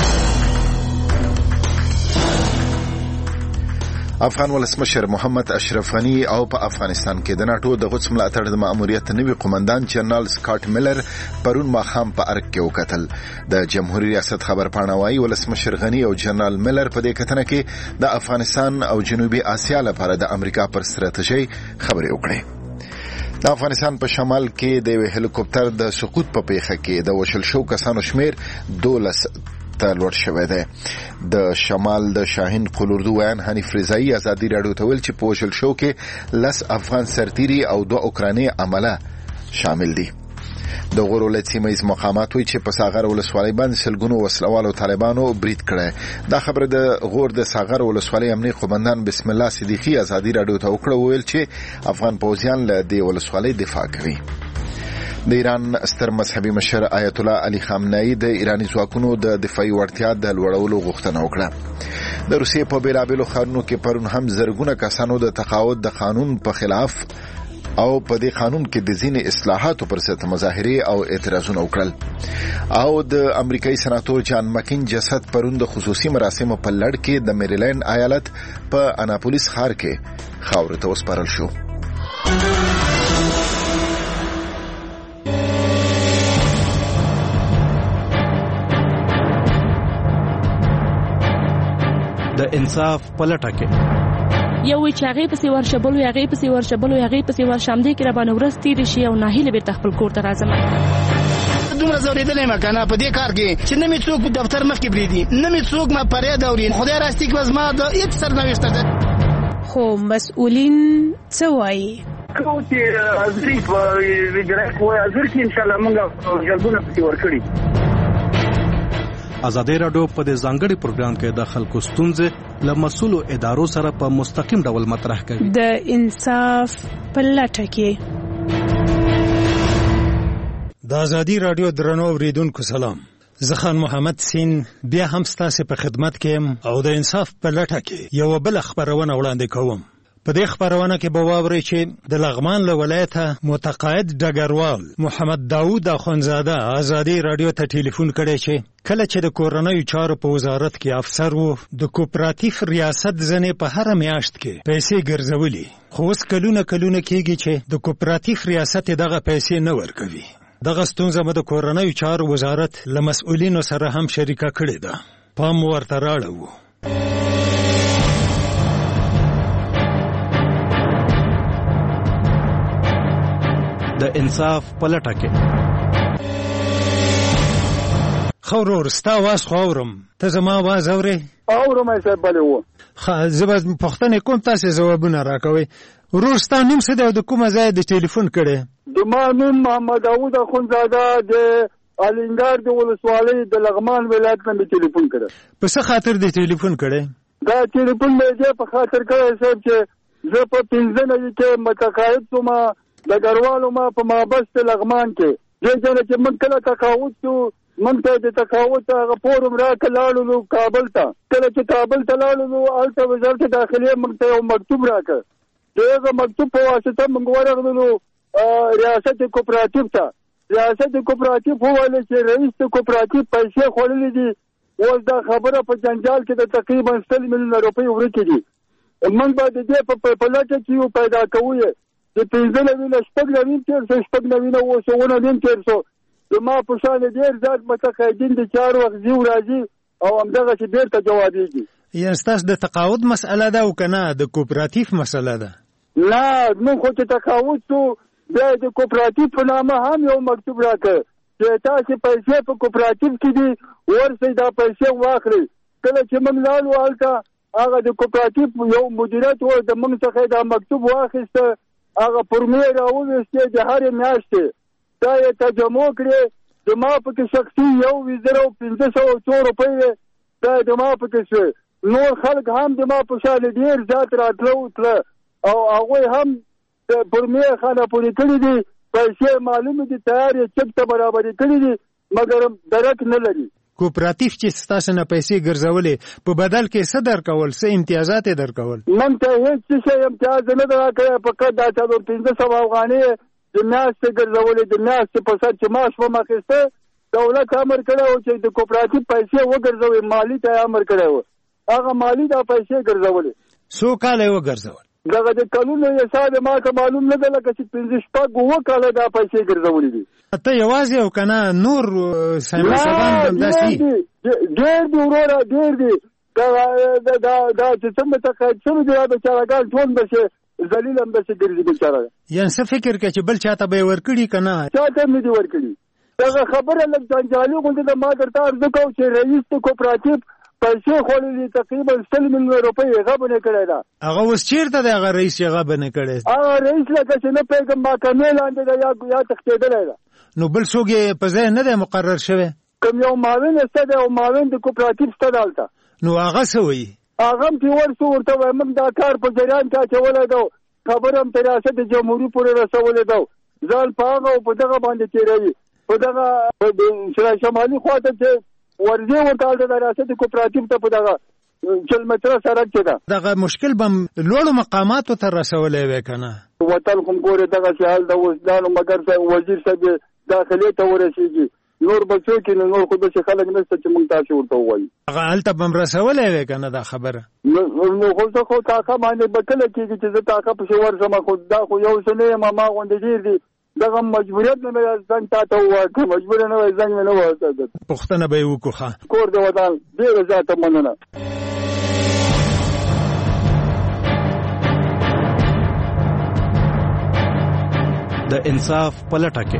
افغان ولسمشر محمد اشرف غنی او په افغانستان کې د ناتو د غوڅ ملاتړ د مأموریت نوي قومندان جنرال سکاټ میلر پرون ماښام په ارګ کې وکتل. د جمهوریت ریاست خبرپاڼه وايي ولسمشر غنی او جنرال میلر په دې کتنه کې د افغانستان او جنوبي اسیا لپاره د امریکا پر ستراتیژي خبرې وکړې. د افغانستان په شمال کې د یو هلیکوپټر د سقوط په پیښه کې د وشل شو کسانو شمیر دولس ته لوړ شوی دی. د شمال د شاهین قلوردو ویان حنیف رضایی ازادي راډیو ته ویل چې په وشل شو کې لس افغان سرتیري او دوه اوکراني عمله شامل دي. د غور ولایت سیمه ییز مقامات وایي چې په ساغر ولسوالۍ باندې سلګونو وسلوالو طالبانو برید کړی. دا خبره د غور د ساغر ولسوالۍ امنیه قومندان بسم الله صدیقی ازادي راډیو ته وکړه. ویل چې افغان پوځیان له دې ولسوالۍ دفاع کوي. د ایران ستر مذهبي مشر آیت الله علي خامنه‌ای د ایراني ځواکونو د دفاعي وړتیا د لوړولو غوښتنه وکړه. د روسیې په بیلابیلو ښارونو کې پرون هم زرګونه کسانو د تقاعد د قانون په خلاف او په دې قانون کې د ځینې اصلاحاتو پر ضد مظاهرې او اعتراضونه وکړل. او د امریکایي سناتور جان مکین جسد پرون د خصوصي مراسمو په لړ کې د میریلند ایالت په اناپولیس ښار کې خاورې ته وسپارل شو. د انصاف پلټه کې یو چې هغه پسې ورشبل وي هغه پسې ورشبل وي هغه پسې ورشم دي کې را باندې ورس تیر شي او ناهیله به خپل کور ته راځم. دومره زوریدلې ما کنه په دې کار کې چې نه می څوک دفتر مخ کې بریدي نه می څوک ما پرې دوري خدای راستي کې ما د هیڅ سرنوشت ده. خو مسؤلین څه وایي؟ کو چې ازري په ویډرک وای ازر کې ان شاء الله موږ جلبونه پسې ورکړي. ازادي راډیو په دې ځانګړي پروګرام کې د خلکو ستونزې له مسؤلو ادارو سره په مستقیم ډول مطرح کوي. د انصاف په لټه کې د ازادي راډیو درنو اوریدونکو سلام. زه خان محمد سین بیا هم ستاسو په خدمت کې او د انصاف په لټه کې یو بل خبرونه وړاندې کوم. په دې خبرونه کې به واورئ چې د لغمان له ولایته متقاعد ډګروال محمد داوود اخونزاده ازادي راډیو ته ټلیفون کړی چې کله چې د کورنیو چارو په وزارت کې افسر وو د کوپراتیف ریاست ځنې په هر میاشت کې پیسې ګرځولي، خو اوس کلونه کلونه کېږي چې د کوپراتیف ریاست دغه پیسې نه ورکوي. دغه ستونزه مو د کورنیو چارو وزارت له مسؤلینو سره هم شریکه کړې ده. پام ورته راړو. د انصاف پلټه کې خورور ستا واس خورم ته زما واز اورې اورم یې صاحب بل وو خا زبر پښتنه کوم تاسو جوابونه راکوي. ورور ستا نوم څه دی او د کومه ځای د ټلیفون کړي؟ د ما نوم محمد داوود اخونزاده د الینګار د ولسوالۍ د لغمان ولایت نه ټلیفون کړي. په څه خاطر د ټلیفون کړي؟ دا ټلیفون مې په خاطر کړی صاحب چې زه په پنځه نه کې متقاعد شوم د ګروالو ما په مابست لغمان کې دې ځنه چې من کله تقاعد شو من ته د تقاعد هغه فورم راکړ لاړو کابل ته. کله چې کابل ته لاړو الته وزارت داخلي من ته یو مکتوب راکړ دغه مکتوب په واسطه موږ ورغلو ریاست کوپراتیو ته. ریاست کوپراتیو وویل چې رئیس کوپراتیو پیسې خوړلې دي. اوس دا خبره په جنجال کې د تقریبا سل میلیونه روپۍ ورکې دي. موږ به د دې په لټه کې یو پیدا کوو چې پنځه نوي نه شپږ نوي تېر شو، شپږ نوي نه اوس اووه نوي تېر شو. زما په شان ډېر زیات متقاعدین د چار وخت ځي راځي او همدغسې بېرته جوابېږي. یعنې ستاسو د تقاعد مسئله ده او که نه د کوپراتیف مسله ده؟ نه، موږ خو چې تقاعد شو بیا د کوپراتیف په نامه هم یو مکتوب راکړ چې تاسې پیسې په کوپراتیف کې دي، ورسئ دا پیسې واخلئ. کله چې موږ لاړو هلته هغه د کوپراتیف یو مدیریت و، د موږ څخه دا مکتوب واخیسته، هغه فورمې یې راوویستې د هرې میاشتې، دا یې ترجمه کړې. زما پکې شخصي یو ویزر او پنځه سوه څو روپۍ دی، دا یې زما پکې شوې. نور خلک هم زما په شان ډېر زیات راتله وتله او هغوی هم د فورمې خانه پورې کړي دي، پیسې معلومې دي، تیار یې چک ته برابرې کړي دي، مګر درک نه لري. کوپراتیف چې ستاسو نه پیسې ګرځولې په بدل کې څه درکول، څه امتیازات یې درکول؟ موږ ته هېڅ شی امتیاز نه دی راکړی، فقط دا څلور پنځه سوه افغانۍ د میاشتې ګرځولې. د میاشتې په سر چې معاش به مې اخیسته، دولت امر کړی و چې د کوپراتیف پیسې وګرځوئ، مالي ته یې امر کړی و، هغه مالي دا پیسې ګرځولې. څو کاله یې وګرځول؟ دغه د کلونو حساب ما ته معلوم نه دی، لکه چې پنځه شپږ اووه کاله دا پیسې ګرځولې دي. ته یوازې او که نه نور سایمنسګان همداسې ډېر دي وروره، ډېر دي. دا چې څنګه تقاعد شوي دي دا بېچارهګان ټول بهسې ذلیل همداسې ګرځي بېچاره. یعنې څه فکر کوې چې بل چاته به یې ورکړي که نه؟ چاته هم نه دي ورکړي. دغه خبره لږ جنجالي غوندې ده. ما درته عرضه کوم چې رئیس د کوپراتیف پیسې خوړلې تقریبا سل میلیونه روپۍ هغه بنې کړی ده. هغه اوس چېرته دی هغه رئیس چې هغه بنې کړی؟ هغه رئیس لکه چې نه پوهېږم محکمې لاندې ده یا تښتېدلی ده. نو بل څوک یې په ځای نه دی مقرر شوی؟ کوم یو معاون یې شته دی او معاون د کوپراتیف شته ده هلته. نو هغه څه وایي؟ هغه هم چې ورسو ورته وایي موږ دا کار په جریان کې اچولی ده، خبره هم تر ریاست جمهوري پورې رسولی ده، ځان په هغه او په دغه باندې تېروي. په دغه شمالي خوا ته چې ورځې ورته هلته د ریاست کوپراتیف ته په دغه چل متره سړک کې ده. دغه مشکل به لوړو مقاماتو ته رسولی وی که نه؟ وطن خو م ګورې دغسې حال ده اوس. دا نو مګر صاحب وزیر صاحب داخلې ته ورسېږي، نور به څوک نو نور خو داسې خلک نشته چې موږ تاسې ورته ووایو. هغه هلته به م رسولی وی که نه دا خبره؟ نو خو زه خو تاقه باندې به کله کېږي چې زه تاقه پسې ورشم، خو دا خو یو څه نه یم، ما غوندې ډېر دي. دغه مجبوریت نه مې زنګ تا ته وواهه، مجبوره نه وای زنګ مې نه وواهه. پوښتنه به یې وکړو. ښه کور د ودان ډېره زیاته مننه. د انصاف په لټه کې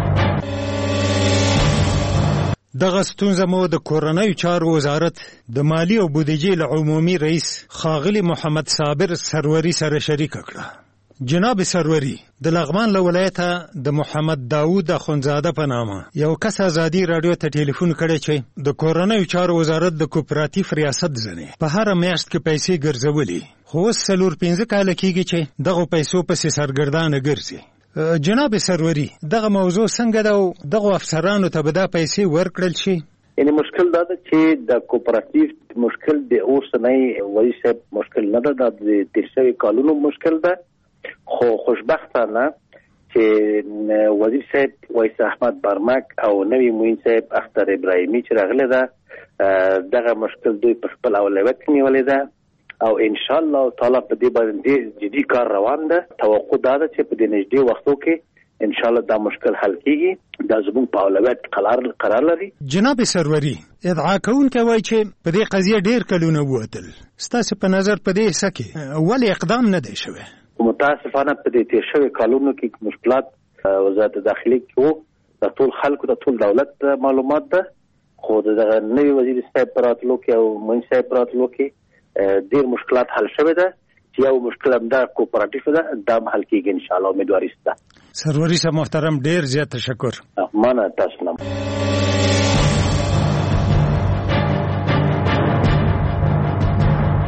دغه ستونزه مو د کورنیو چارو وزارت د مالی او بودیجې له عمومي رئیس ښاغلي محمد صابر سروري سره شریکه کړه. جناب سروري د لغمان له ولایته د محمد داوود اخونزاده په نامه یو کس ازادي رادیو ته ټلیفون کړی چې د کورنیو چارو وزارت د کوپراتیف ریاست ځنې په هر میاشت کې پیسې ګرځولې، خو اوس څلور پنځه کاله کېږي چې دغه پیسو پسې سرګردانه ګرځي. جناب سروري دغه موضوع څنګه ده او دغه افسرانو ته به دا پیسې ورکړل شي؟ یعنی مشکل دا ده چې د کوپراتیف مشکل د اوسنۍ وایي صاحب مشکل نه ده، دا د تېر شوي کالونو مشکل ده. خو خوشبختانه چې وزیر صاحب وایس احمد برمک او نوی معین صاحب اختر ابراهیمي چې راغلی ده، دغه مشکل دوی په خپل اولویت کې نیولې ده او ان شاء الله تعالی په دې باندې جدي کار روان ده. توقع دا ده چې په دې نږدې وختو کې ان شاء الله دا مشکل حل کیږي، دا زموږ په اولویت قرار قرار لري. جناب سروري ادعا کوونکی وایي چې په دې قضیه ډېر کلونه ووتل، ستاسو په نظر په دې څه کې ولې اقدام نه دی شوی؟ متاسفانه په دې تیر شوي کالونو کې مشکلات وزارت داخلي کې وو، د ټول خلکو د ټول دولت معلومات ده، خو دغه نوی وزیر صاحب په راتلو کې او معین صاحب په راتلو کې ډېر مشکلات حل شوی ده چې یو مشکل همدا کوپراتیف ده، دا هم حل کېږي ان شاء الله، امیدواري شته. سروري صاحب محترم ډېر زیات تشکر. مننه تاسو نه.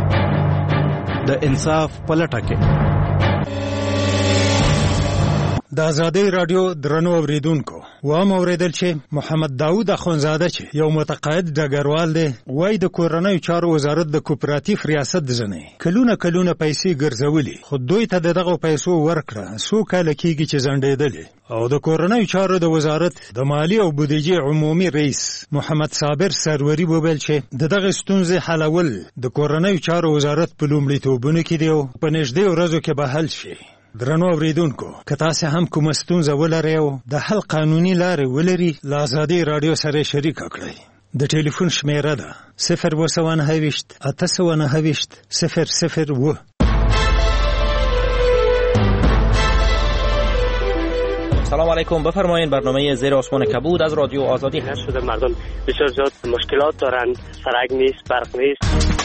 د انصاف په لټه کې د آزادۍ رادیو درنو اوریدونکو و ما اوریدل چې محمد داوود اخونزاده چې یو متقاعد ډګروال دی وای د کورنۍ چارو وزارت د کوپراتیف ریاست ځنه کلونه کلونه پیسې ګرځولي خو دوی ته دغه پیسو ورکړه سو کال کېږي چې زنډېدلې او د کورنۍ چارو د وزارت د مالی او بودیجې عمومي رئیس محمد صابر سروري وویل چې دغه ستونزې حلول د کورنۍ چارو وزارت په لومړیتوبونو کې دی او په نږدې ورځو کې به حل شي. درنو اوریدونکو که تاسو هم کوم ستونزه ولرئ او د حل قانوني لارې ولري له آزادۍ رادیو سره شریک کړئ. د ټلیفون شمیره ده صفر اووه نهه اته نهه صفر صفر اووه. سلام علیکم، بفرمایید. برنامه زیر آسمان کبود از رادیو آزادی هست. شده مردم بسیار زیاد مشکلات دارند، سرک نیست، برق نیست.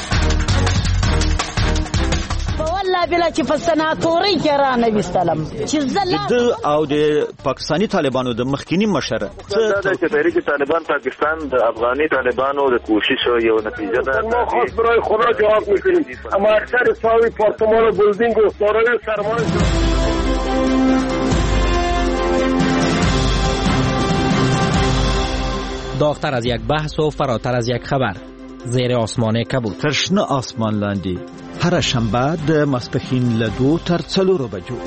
والله بلا چې په سناتوري کې را نه وستلم چې زله د او د پاکستانی طالبانو د مخکینی مشر دا چې تحریک طالبان پاکستان د افغاني طالبانو د کوشش یو نتیجه ده. ما خاص برای خدا جواب میکنیم، اما اکثر ساوی پارتمان و بلدینگ و دارای سرمان داغتر از یک بحث و فراتر از یک خبر. زیر آسمان کبود. ترشنه آسمان لاندی هر شنبه د ماسپښین له دوو تر څلورو بجو.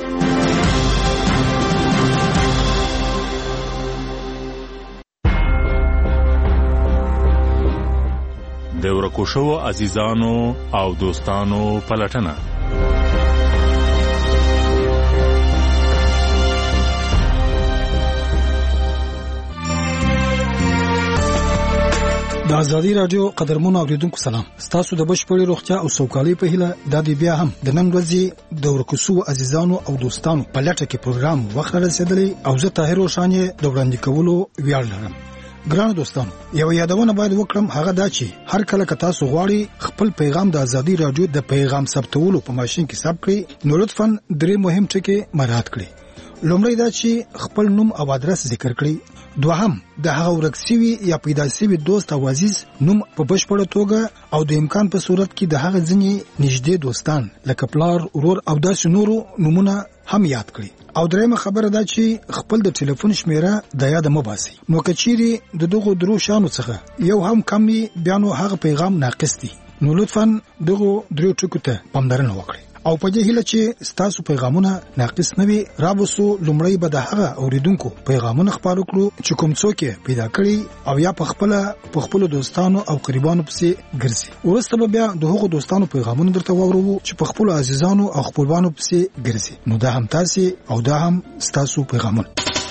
د ورکو شوو عزیزانو او دوستانو پلټنه. د آزادۍ رادیو قدرمنو اوریدونکو سلام. ستاسو د بشپړې روغتیا او سوکالۍ په هیله د دې بیا هم د نن ورځې د ورکوسو عزیزانو او دوستانو په لټه کې پروګرام وخت رسیدلی او زه طاهر روشاني د وړاندې کولو ویاړ لرم. ګرانو دوستانو، یو یادونه باید وکړم، هغه دا چې هر کله که تاسو غواړئ خپل پیغام د آزادۍ رادیو د پیغام ثبتولو په ماشين کې ثبت کړئ، نو لطفاً درې مهم ټکي مراعات کړئ. لومړی دا چې خپل نوم او ادرس ذکر کړئ. دوهم، د هغه ورک شوي یا پیدا شوي دوست او عزیز نوم په بشپړه توګه او د امکان په صورت کې د هغه ځینې نږدې دوستان لکه پلار، ورور او داسې نورو نومونه هم یاد کړئ. او درېمه خبره دا چې خپل د ټلیفون شمیره د یاد مه باسئ. نو که چیرې د دغو درو شیانو څخه یو هم کم وي، بیا نو هغه پیغام ناقص دی. نو لطفاً دغو دریو ټکو ته پاملرنه وکړئ. او په دې هیله چې ستاسو پیغامونه ناقص نه وي، رابسو لومړی به د هغه اوریدونکو پیغامونه خپاره کړو چې کوم څوک پیدا کړي او یا په خپل په خپل دوستانو او قریبانو پسې ګرځي. ورسته به بیا د هغو دوستانو پیغامونه درته واورو چې په خپل عزیزانو او خپلوانو پسې ګرځي. نو دا هم تاسو او دا هم ستاسو پیغامونه.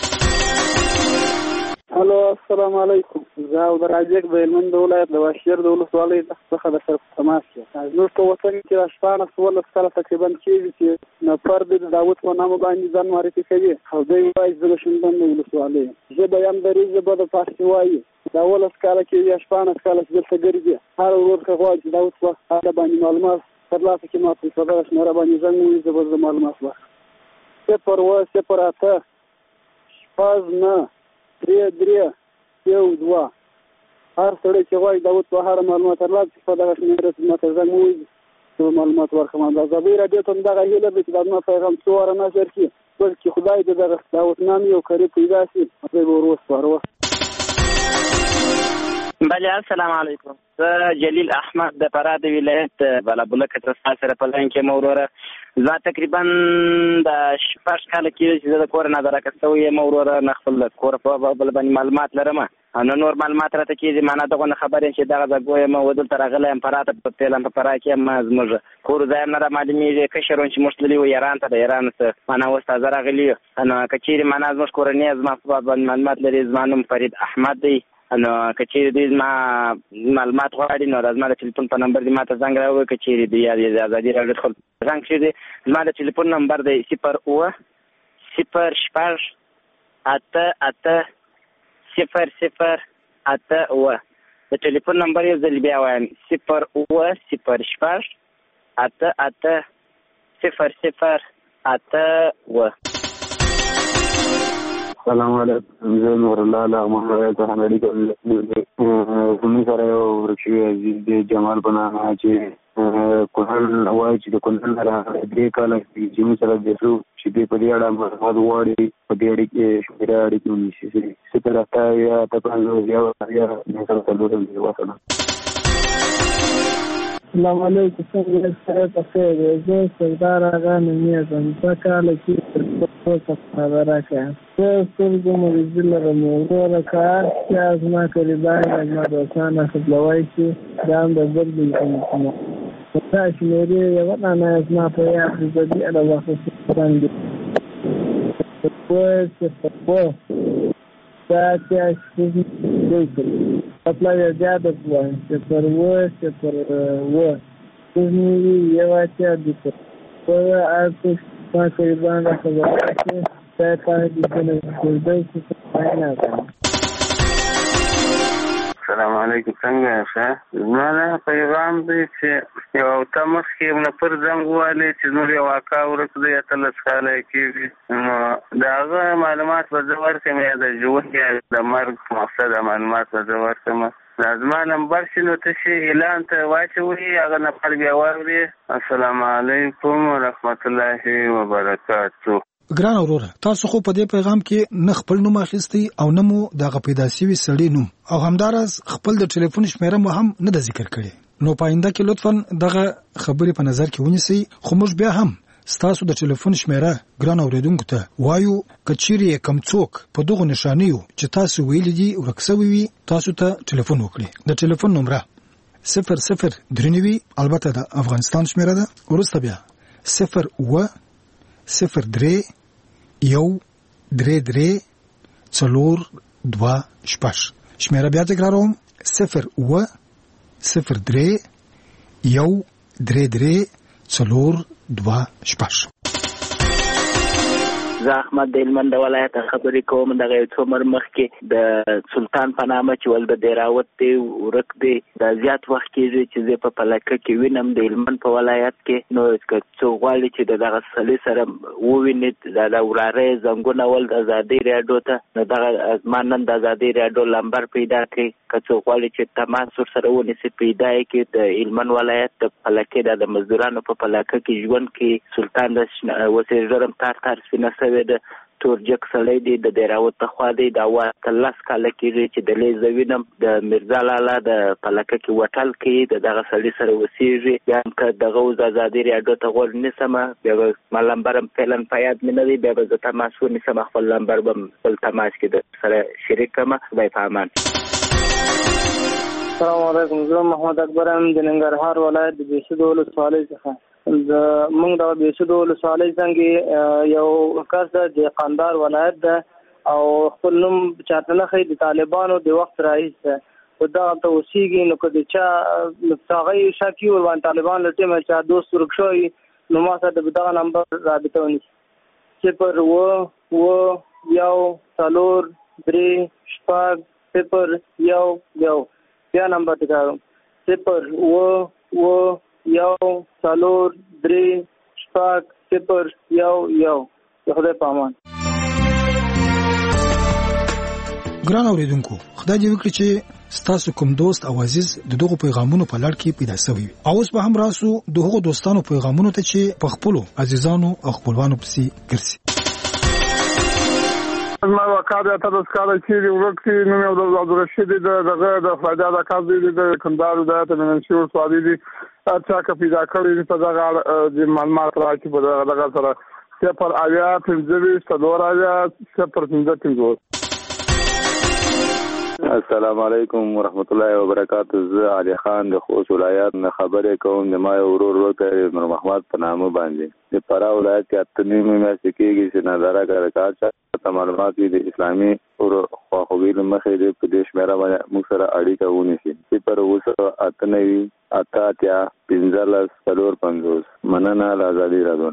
الو، السلام علیکم. زه او د راجک د هلمند ولایت د واشیر د ولسوالۍ څخه د سر په تماس کې زموږ په وطن کې د شپاړس ولس کاله تقریبا کېږي چې نفر د داود په نامه باندې ځان معرفي کوي او دوی وایي زه د شینډن د ولسوالۍ ژبه یم دري ژبه د فارسي وایي. دا ولس کاله کې یا شپاړس کاله چې دلته ګرځي، هر ورځ که غواړي چې داود په هغه باندې معلومات ترلاسه کړي، ما په دغه شمېره باندې زنګ ووهي، زه به د معلومات واخلم. صفر اووه صفر اته شپږ نهه درې درې یو دوه. هر سړی چې غواړي داود په هر معلومات ترلاسه کړي، په دغه شمېره ماته زنګ ووهي، زه به معلومات ورکړم. د آزادۍ راډیو ته همدغه هیله ده چې دا زما پیغام څو واره نشر کړي، بلکې خدای دې دغه داود نامي یو قریب پیدا شي، زه به ور وسپاره. بله، السلام علیکم. زه جلیل احمد د فراه د ولایت بلابلکه تر سره په لاین کې موروره. زه تقریبا د شپږ کاله کېږي چې زه د کور نه درکه شوی یم وروره، نه خپل کور په بل باندې معلومات لرم او نه نور معلومات راته کېږي. معنا دغه نه خبر یم چې دغه ځای ګویم او دلته راغلی یم فراه ته، په پیل په فراه کې یم. زموږ کور ځای هم نه رامعلومېږي. کشر چې موږ تللي وو ایران ته، د ایران څخه معنا اوس تازه راغلي یو. نو که چېرې معنا زموږ کورنۍ زما په باب باندې معلومات لري، زما نوم فرید احمد دی. نو که چیرې دوی زما معلومات غواړي نو زما د ټلیفون په نمبر دې ما ته زنګ راووایي. که چیرې دوی یا د ازادي راډیو څخه زنګ کړي دي، زما د ټلیفون نمبر دی صفر اووه صفر شپږ اته اته صفر صفر اته اووه. د ټلیفون نمبر یو ځل بیا وایم، صفر اووه صفر شپږ اته اته صفر صفر اته اووه. السلام علیکم. زه نور الله لغمان ولایت احمدي کوم. زموږ سره یو ورک شوی عزیز دی جمال په نامه چې کونړ وایي چې د کونړ نه راغلی درې کاله چې موږ سره د څو چې دوی په دې اړه معلومات غواړي په دې اړه کې شمیره اړیکې ونیسي صفر اته یا اته پنځوس یا یا نهه سوه څلور وسلام. السلام علیکم. څنګه سره تاسو زه سردار آغا نومي یم. په کال کې څه خبره کوي زه څنګه مریض لرم ورو کار چې از ما قریبان ما دوستان خپلوي چې دام د برد کوم په شمیرې یو نه از ما په یا د دې اړه وخت باندې په څه په دا چې څه خپل یې زیاده کوي چې پر و چې پر و څنګه یو چې د په اته ما قریبان خبره کوي چې په دې کې د څه نه کوي. السلام علیکم. څنګه یاست؟ زما پیغام دی چې یو تمخ کې نه پر زنګ والي چې نور یو واقع ورته یا تلس کاله کې دا هغه معلومات به زه ورکړم یا د ژوند یا د مرګ مقصد معلومات به زه ورکړم. زما نمبر چې نو ته شي اعلان ته واچوي هغه نفر بیا واوري. السلام علیکم ورحمت الله وبرکاته. ګران وروره تاسو خو په دې پیغام کې نه خپل نوم اخیستی او نه مو دغه پیدا شوی سړی نوم او همدارس خپل د ټلیفون شمیره مو هم نه د ذکر کړي نو پاینده کې لطفا دغه خبرې په نظر کې ونیسئ. خو موږ بیا هم ستاسو د ټلیفون شمیره ګران اوریدونکو ته وایو کچيري کم څوک په دغه نشانیو چې تاسو ویل دي ورکسوي وي تاسو ته ټلیفون وکړي. د ټلیفون نمبر صفر صفر درنوي البته د افغانستان شمیره ده ورسته بیا صفر و صفر درې یو درې درې څلور دوه شپږ. شمیره بیا تکراروم صفر و صفر درې یو درې درې څلور دوه شپږ. زه احمد د هلمند ولایت خبرې کوم. دغه یو څو مر مخکې د سلطان په نامه چې ول د دیراوت دی ورک دی دا زیات وخت کېږي چې زه په پلکه کې وینم د هلمند په ولایت کې. نو که څو غواړي چې د دغه سړي سره وویني دا د وراره زنګونه ول د ازادي راډیو ته نو دغه ازمان نن د ازادي راډیو لمبر پیدا کړي. که څو غواړي چې تماس ورسره ونیسي پیدا یې کړي. د هلمند ولایت د پلکې د مزدورانو په پلکه کې ژوند کې سلطان د وسې جرم تار تار سپینه سوی د تورجک سړی دی د دیراوت تخوا دی دا واته لس کاله کېږي چې د لې زوینم د مرزا لالا د پلکه کې وټل کې د دغه سړي سره وسیږي یا که دغه وز ازادي راډیو ته غوړ نیسم بیا به لمبرم فعلا په یاد مې نه دی بیا به زه تماس ونیسم خپل لمبر به خپل تماس کې د سره شریک کړم. خدای په امان. السلام علیکم. زه محمد اکبر ام د ننګرهار ولایت د بیسود ولسوالۍ څخه. د موږ د بیسود ولسوالۍ څنګه یو کس د قندهار ولایت ده او خپل نوم چاته نه خي د طالبانو د وخت رئیس ده او دا ته وسیږي نو کله چې مستغی شاکی ور باندې طالبان لته مې چا دوست ورکشوي نو ما سره دغه نمبر رابطه ونی صفر و و یو څلور درې شپږ صفر یو یو بیا نمبر تکرارم صفر و و یو څلور درې شپږ صفر یو یو. خدای په امان. ګران اوریدونکو خدای دې وکړي چې ستاسو کوم دوست او عزیز د دغه پیغامونو په لړ کې پیدا شوی او اوس به هم راسو دغه دوستانو پیغامونو ته چې په خپلو عزیزانو او خپلوانو پسې ګرځي. ما وکړه ته د سکاله چې ورکې نو یو د عبدالرشید دغه د فایده د کار دی د کندهار ولایت د منشور سوالي دي اچھا کا پیدا کړی په دغه د معلومات راځي په دغه سره صفر اویا پنځه څلور اویا صفر پنځه پنځه. السلام علیکم ورحمت الله وبرکاته. زه علي خان د خوست ولایت نه خبرې کوم. د ما ورور ورته نور محمد په نامه باندې د فراه ولایت کې اتنې میاشتې کېږي چې نظاره کار ته معلومات د اسلامي او خواخوږي مخې د پدیش مېرا باندې موږ سره اړیکه ونیسي. صفر اوسه اتنوي اته اتیا پنځلس څلور پنځوس. مننه له ازادي راډیو.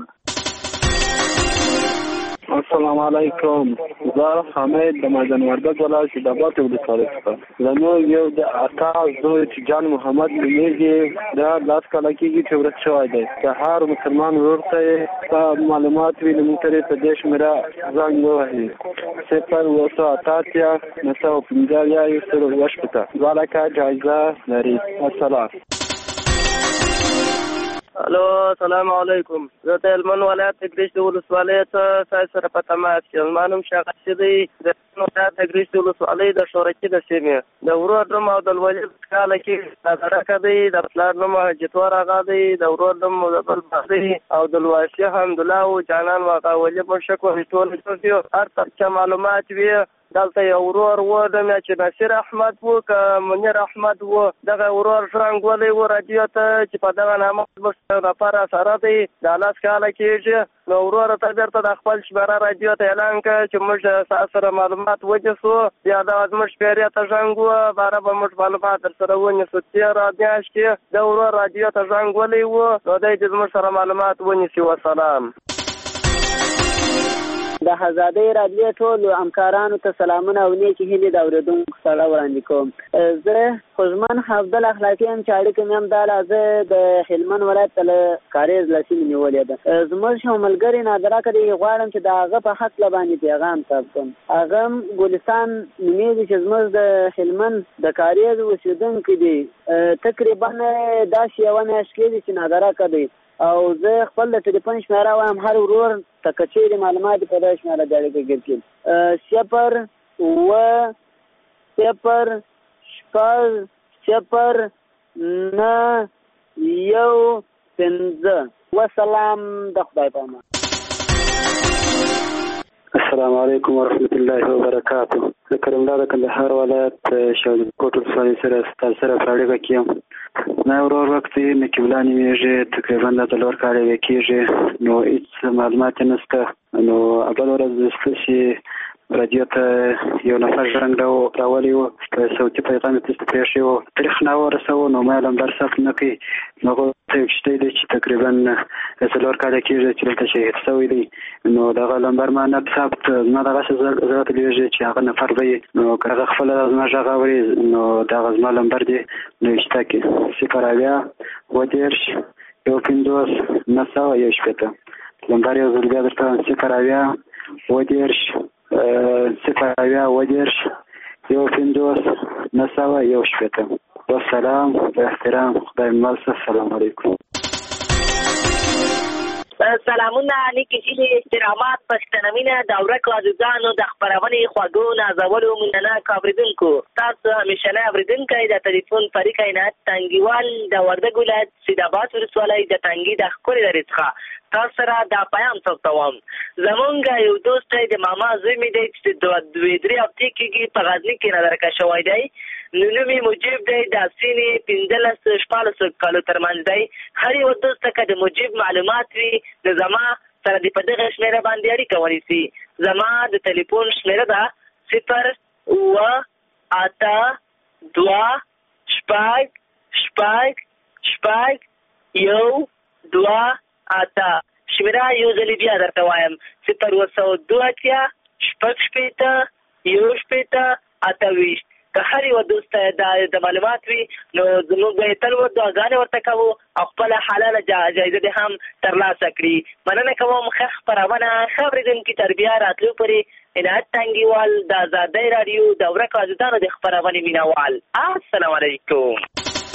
السلام علیکم. زه حمید د مازن وردګ ولایت د ابات ولسوالۍ څخه. زموږ یو د اکا زوی چې جان محمد نومیږي دا لاس کاله کېږي چې ورک شوی دی. د هر مسلمان ورور ته په معلومات وي نو موږ ته په دې شمېره زنګ ووهي صفر اوسه اته اتیا نهه سوه پنځه اویا یو سل اوه شپېته. دوه لکه جایزه لري. السلام. الو السلام علیکم. زه د هلمند ولایت تګریش ولسوالۍ ته تاسو سره په تماس کې یم. معلوم شغه چې دی د هلمند ولایت تګریش ولسوالۍ د شورکي د سیمې د ورور نوم او د الولي کاله کې د سړک دی د پلار نوم جتور آغا دی د ورور نوم مزبل بخدي او د الواشي حمدالله او جانان واقع ولي مرشک او ټول څه هر څه معلومات وی دلته یو ورور و د چې نصیر احمد و که منیر احمد و دغه ورور څنګه ولې و راډیو ته چې په دغه نامه د لپاره سره دی د لاس کاله کېږي نو ورور ته بیرته د خپل شمېره راډیو ته اعلان کړ چې موږ سره معلومات وجسو بیا د زموږ پیری ته څنګه و باره به موږ معلومات در سره ونیسو تېره میاشت کې د ورور راډیو ته څنګه ولې و نو دی د زموږ سره معلومات ونیسي. وسلام. د آزادۍ راډیو ټولو همکارانو ته سلامونه او نیکې هیلې د اورېدونکو سره وړاندې کوم. زه خوږمن عبدل اخلاقي یم چې اړیکه مې هم دا زه د هلمند ولایت له کاریز له سیمې نیولې ده. زموږ یو ملګري نادراکه دی غواړم چې د هغه په حق باندې پیغام ثبت کړم. هغه ګلستان نومېږي چې زموږ د هلمند د کاریز اوسېدونکی دی. تقریبا داسې یوه میاشت کېږي چې نادراکه دی او زه خپل د ټلیفون شمېره وایم هر ورور ته که چېرې معلومات په دغه شمېره د اړیکه ګیر کړي. صفر اوه صفر شپږ صفر نه یو پنځه. وسلام. د خدای په امان. السلام علیکم ورحمت الله وبرکاته. د کرملا د کندهار ولایت شاولیک کوټ ولسوالۍ سره ستاسو سره په اړیکه کې یم. ما ورور وخت نقیب الله نومېږي. تقریبا د څلور کاله یې کېږي نو هېڅ معلومات یې نشته. نو بله ورځ ستاسې راډیو ته یو نفر زنګ راولی و په صوتي پیغام یې تاسو ته پرېښی و. تاریخ نه ورسوه نو ما لمبر ثبت نه کوي. نو هغه ته یو کښتۍ دی چې تقریبا څلور کاله کېږي چې دلته شهید شوی دی. نو دغه لمبر ما نه ثبت زما دغسې زړه ته لوېږي چې هغه نفر به وي. نو که هغه خپله زما غږ اوري نو دغه زما لمبر دی نو یې شته کې صفر اویا اووه دېرش یو پنځوس نهه سوه یو شپېته. لمبر یو ځل بیا درته صفر اویا اووه دېرش صفر اویا اووه دېرش یو پنځوس نهه سوه یو شپېته. والسلام په احترام. خدای مل شه. السلام علیکم. سلامونه نیکې هیلې احترامات پښتنه مینه د ورک عزیزانو د خپرونې خوږو نازولو مینهناکو اورېدونکو تاسو همیشنی اورېدونکی د ټلیفون فریق عنایت تنګیوال د وردګ ولایت سیدآباد ولسوالۍ د تنګي د ښکلې لرې څخه تاسو سره دا پیام ثبتوم. زمونږ یو دوست دی د ماما زوی مې دی چې دوې درې هفتې کېږي په غزني کې نظرکه شوی دی. نو نوم یې مجیب دی. د سینې پنځلس شپاړسو کالو ترمنځ دی. هر یو دوست ته که د مجیب معلومات وي نو زما سره دې په دغه شمېره باندې اړیکه ونیسي. زما د ټلیفون شمېره ده صفر اووه اته دوه شپږ شپږ شپږ یو دوه اته. شمېره یو ځلې بیا درته وایم صفر اووه سوه دوه اتیا شپږ شپېته یو شپېته اته ویشت. که هر یو دوست ته د معلومات وي نو زموږ به یې تل دعاګانې ورته کوو او خپله حلاله جایزه دې هم ترلاسه کړي. مننه کوم. ښه خپرونه ښه اورېدونکي تر بیا راتلو پورې عنایت تنګیوال د ازادۍ راډیو د ورکو عزیزانو د خپرونې مینهوال. السلام علیکم.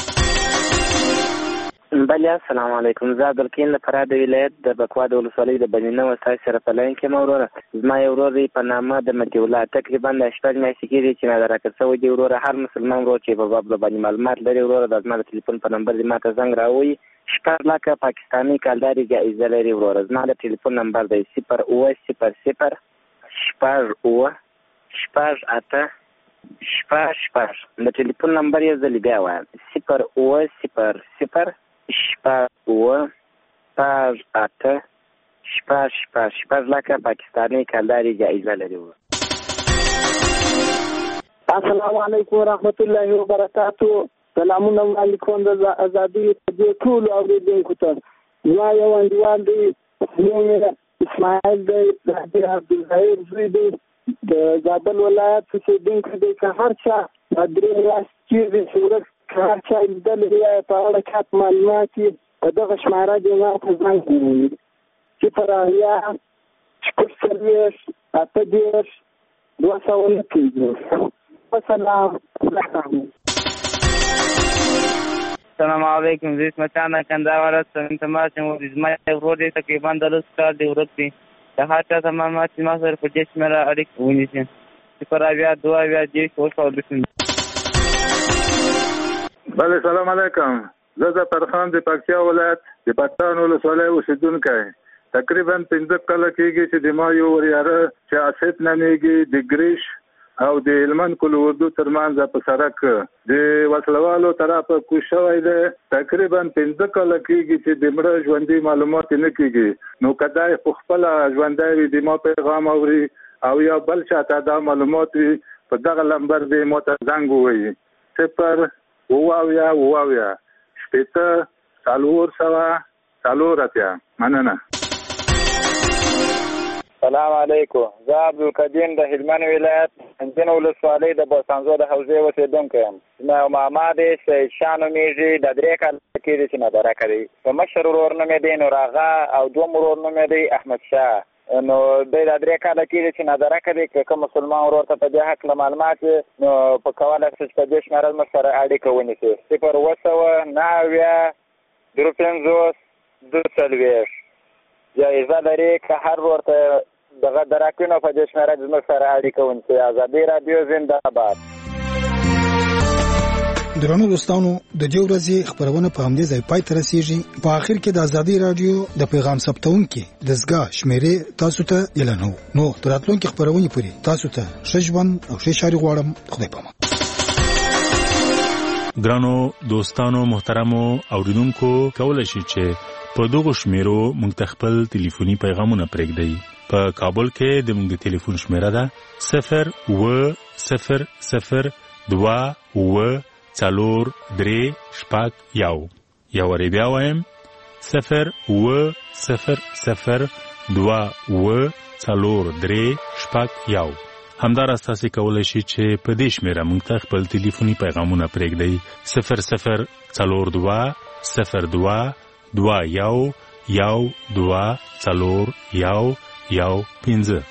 بله السلام علیکم. زه عبدالکریم د فراه د ولایت د بکوا د ولسوالۍ د بنینه و ستاسو سره په لاین کې یم. وروره زما یو ورور دی په نامه د مطیع الله. تقریبا د شپږ میاشتې کېږي چې نادراکه شوی دی. وروره هر مسلمان ورور چې په باب باندې معلومات لري وروره د زما د ټلیفون په نمبر دې ما ته زنګ راووایي. شپږ لکه پاکستاني کالداري جایزه لري. وروره زما د ټلیفون نمبر دی صفر اووه صفر صفر شپږ اووه شپږ اته شپږ شپږ. د ټلیفون نمبر یې ځلې بیا وایم صفر اووه صفر صفر شپږ اووه شپږ اته شپږ شپږ. شپږ لکه پاکستاني کالداري جایزه لري. السلام علیکم ورحمت الله وبرکاته. سلامونه وړاندې کوم د ازادۍ د ټولو اورېدونکو ته. زما یو انډیوال دی نوم اسماعیل دی د عبدالظاهر زوی دی د زابل ولایت اوسېدونکی دی. که هر چا درې میاشتې کېږي چې ورځ که هر چا لیدلی یا په اړه کاپ معلومات وي په دغه شماره دې ما ته زنګ ووهي صفر اویا شپږ څلوېښت اته دېرش دوه سوه نه پنځوس. وسلام. السلام علیکم. زه اسمتان کندهار هستم. تماس مو زما ورور دی تقریبا د لس کال دی ورک دی. د هر چا تمامات چې ما سره په دې شمېره اړیکې ونیسي. صفر اویا دوه اویا دېرش اووه سوه بیست. بله سلام علیکم. زه ظفر خان د پکتیا ولایت د پټان ولسوالۍ اوسېدونکی. تقریبا پنځه کاله کېږي چې د ما یو وریاره چې اسد نومیږي د ګریش او د هلمند کلو اردو ترمنځ په سړک د وسلوالو طرفه کوز شوی دی. تقریبا پنځه کاله کېږي چې د مړه ژوندي معلومات نه کېږي. نو که دی په خپله ژوندی وي د ما پیغام اوري او یا بل چاته دا معلومات وي په دغه نمبر دی ما ته زنګ ووایي. صفر اووه اویا اووه اویا شپېته څلور سوه څلور اتیا. مننه. سلام علیکم. زه عبدالقدیم د هلمند ولایت انجن ولسوالۍ د بوسانزو د حوزې اوسېدونکی یم. زما یو ماما دی سید شاه نومېږي. د درې کاله کېږي چې نادرکه دی. په مشر ورور نوم یې دی نور آغا او دوم ورور نوم یې دی احمد شاه. نو دی د درې کاله کېږي چې نادرکه دی. که کوم مسلمان ورور ته په دې هکله معلومات وي نو په کولی شي چې په دې شمېره زموږ سره اړیکه ونیسي. صفر اووه سوه نهه اویا درې پنځوس دوه څلوېښت. جایزه لري که هر ورور ته دغه دراکینو په دې شمېره زموږ سره اړیکه ونیسي. ازادي راډیو زنده باد. درنو دوستانو د دې ورځې خبرونه په همدې ځای پای ته رسیږي. په آخر کې د ازادي راډیو د پیغام ثبتونکو دستګاه شمیرې تاسو ته اعلانو. نو تر راتلونکي خبرونه پورې تاسو ته ښه ژوند او ښه شاري غواړم. خدای پامان. ګرانو دوستانو محترمو اوریدونکو کولای شئ چې په دغه شمیرو موږ ته خپل ټلیفوني پیغامونه پرېږدئ. په کابل کې د موږ د ټلیفون شمیره ده صفر اووه صفر صفر دوه اووه څلور درې شپږ یو. یو وارې بیا وایم صفر اووه صفر صفر دوه اووه څلور درې شپږ یو. همداراز تاسو کولی شئ چې په دې شمیره موږ ته خپل ټلیفوني پیغامونه پرېږدئ. صفر صفر څلور دوه صفر دوه دوه یو یو دوه څلور یو یو پنځه.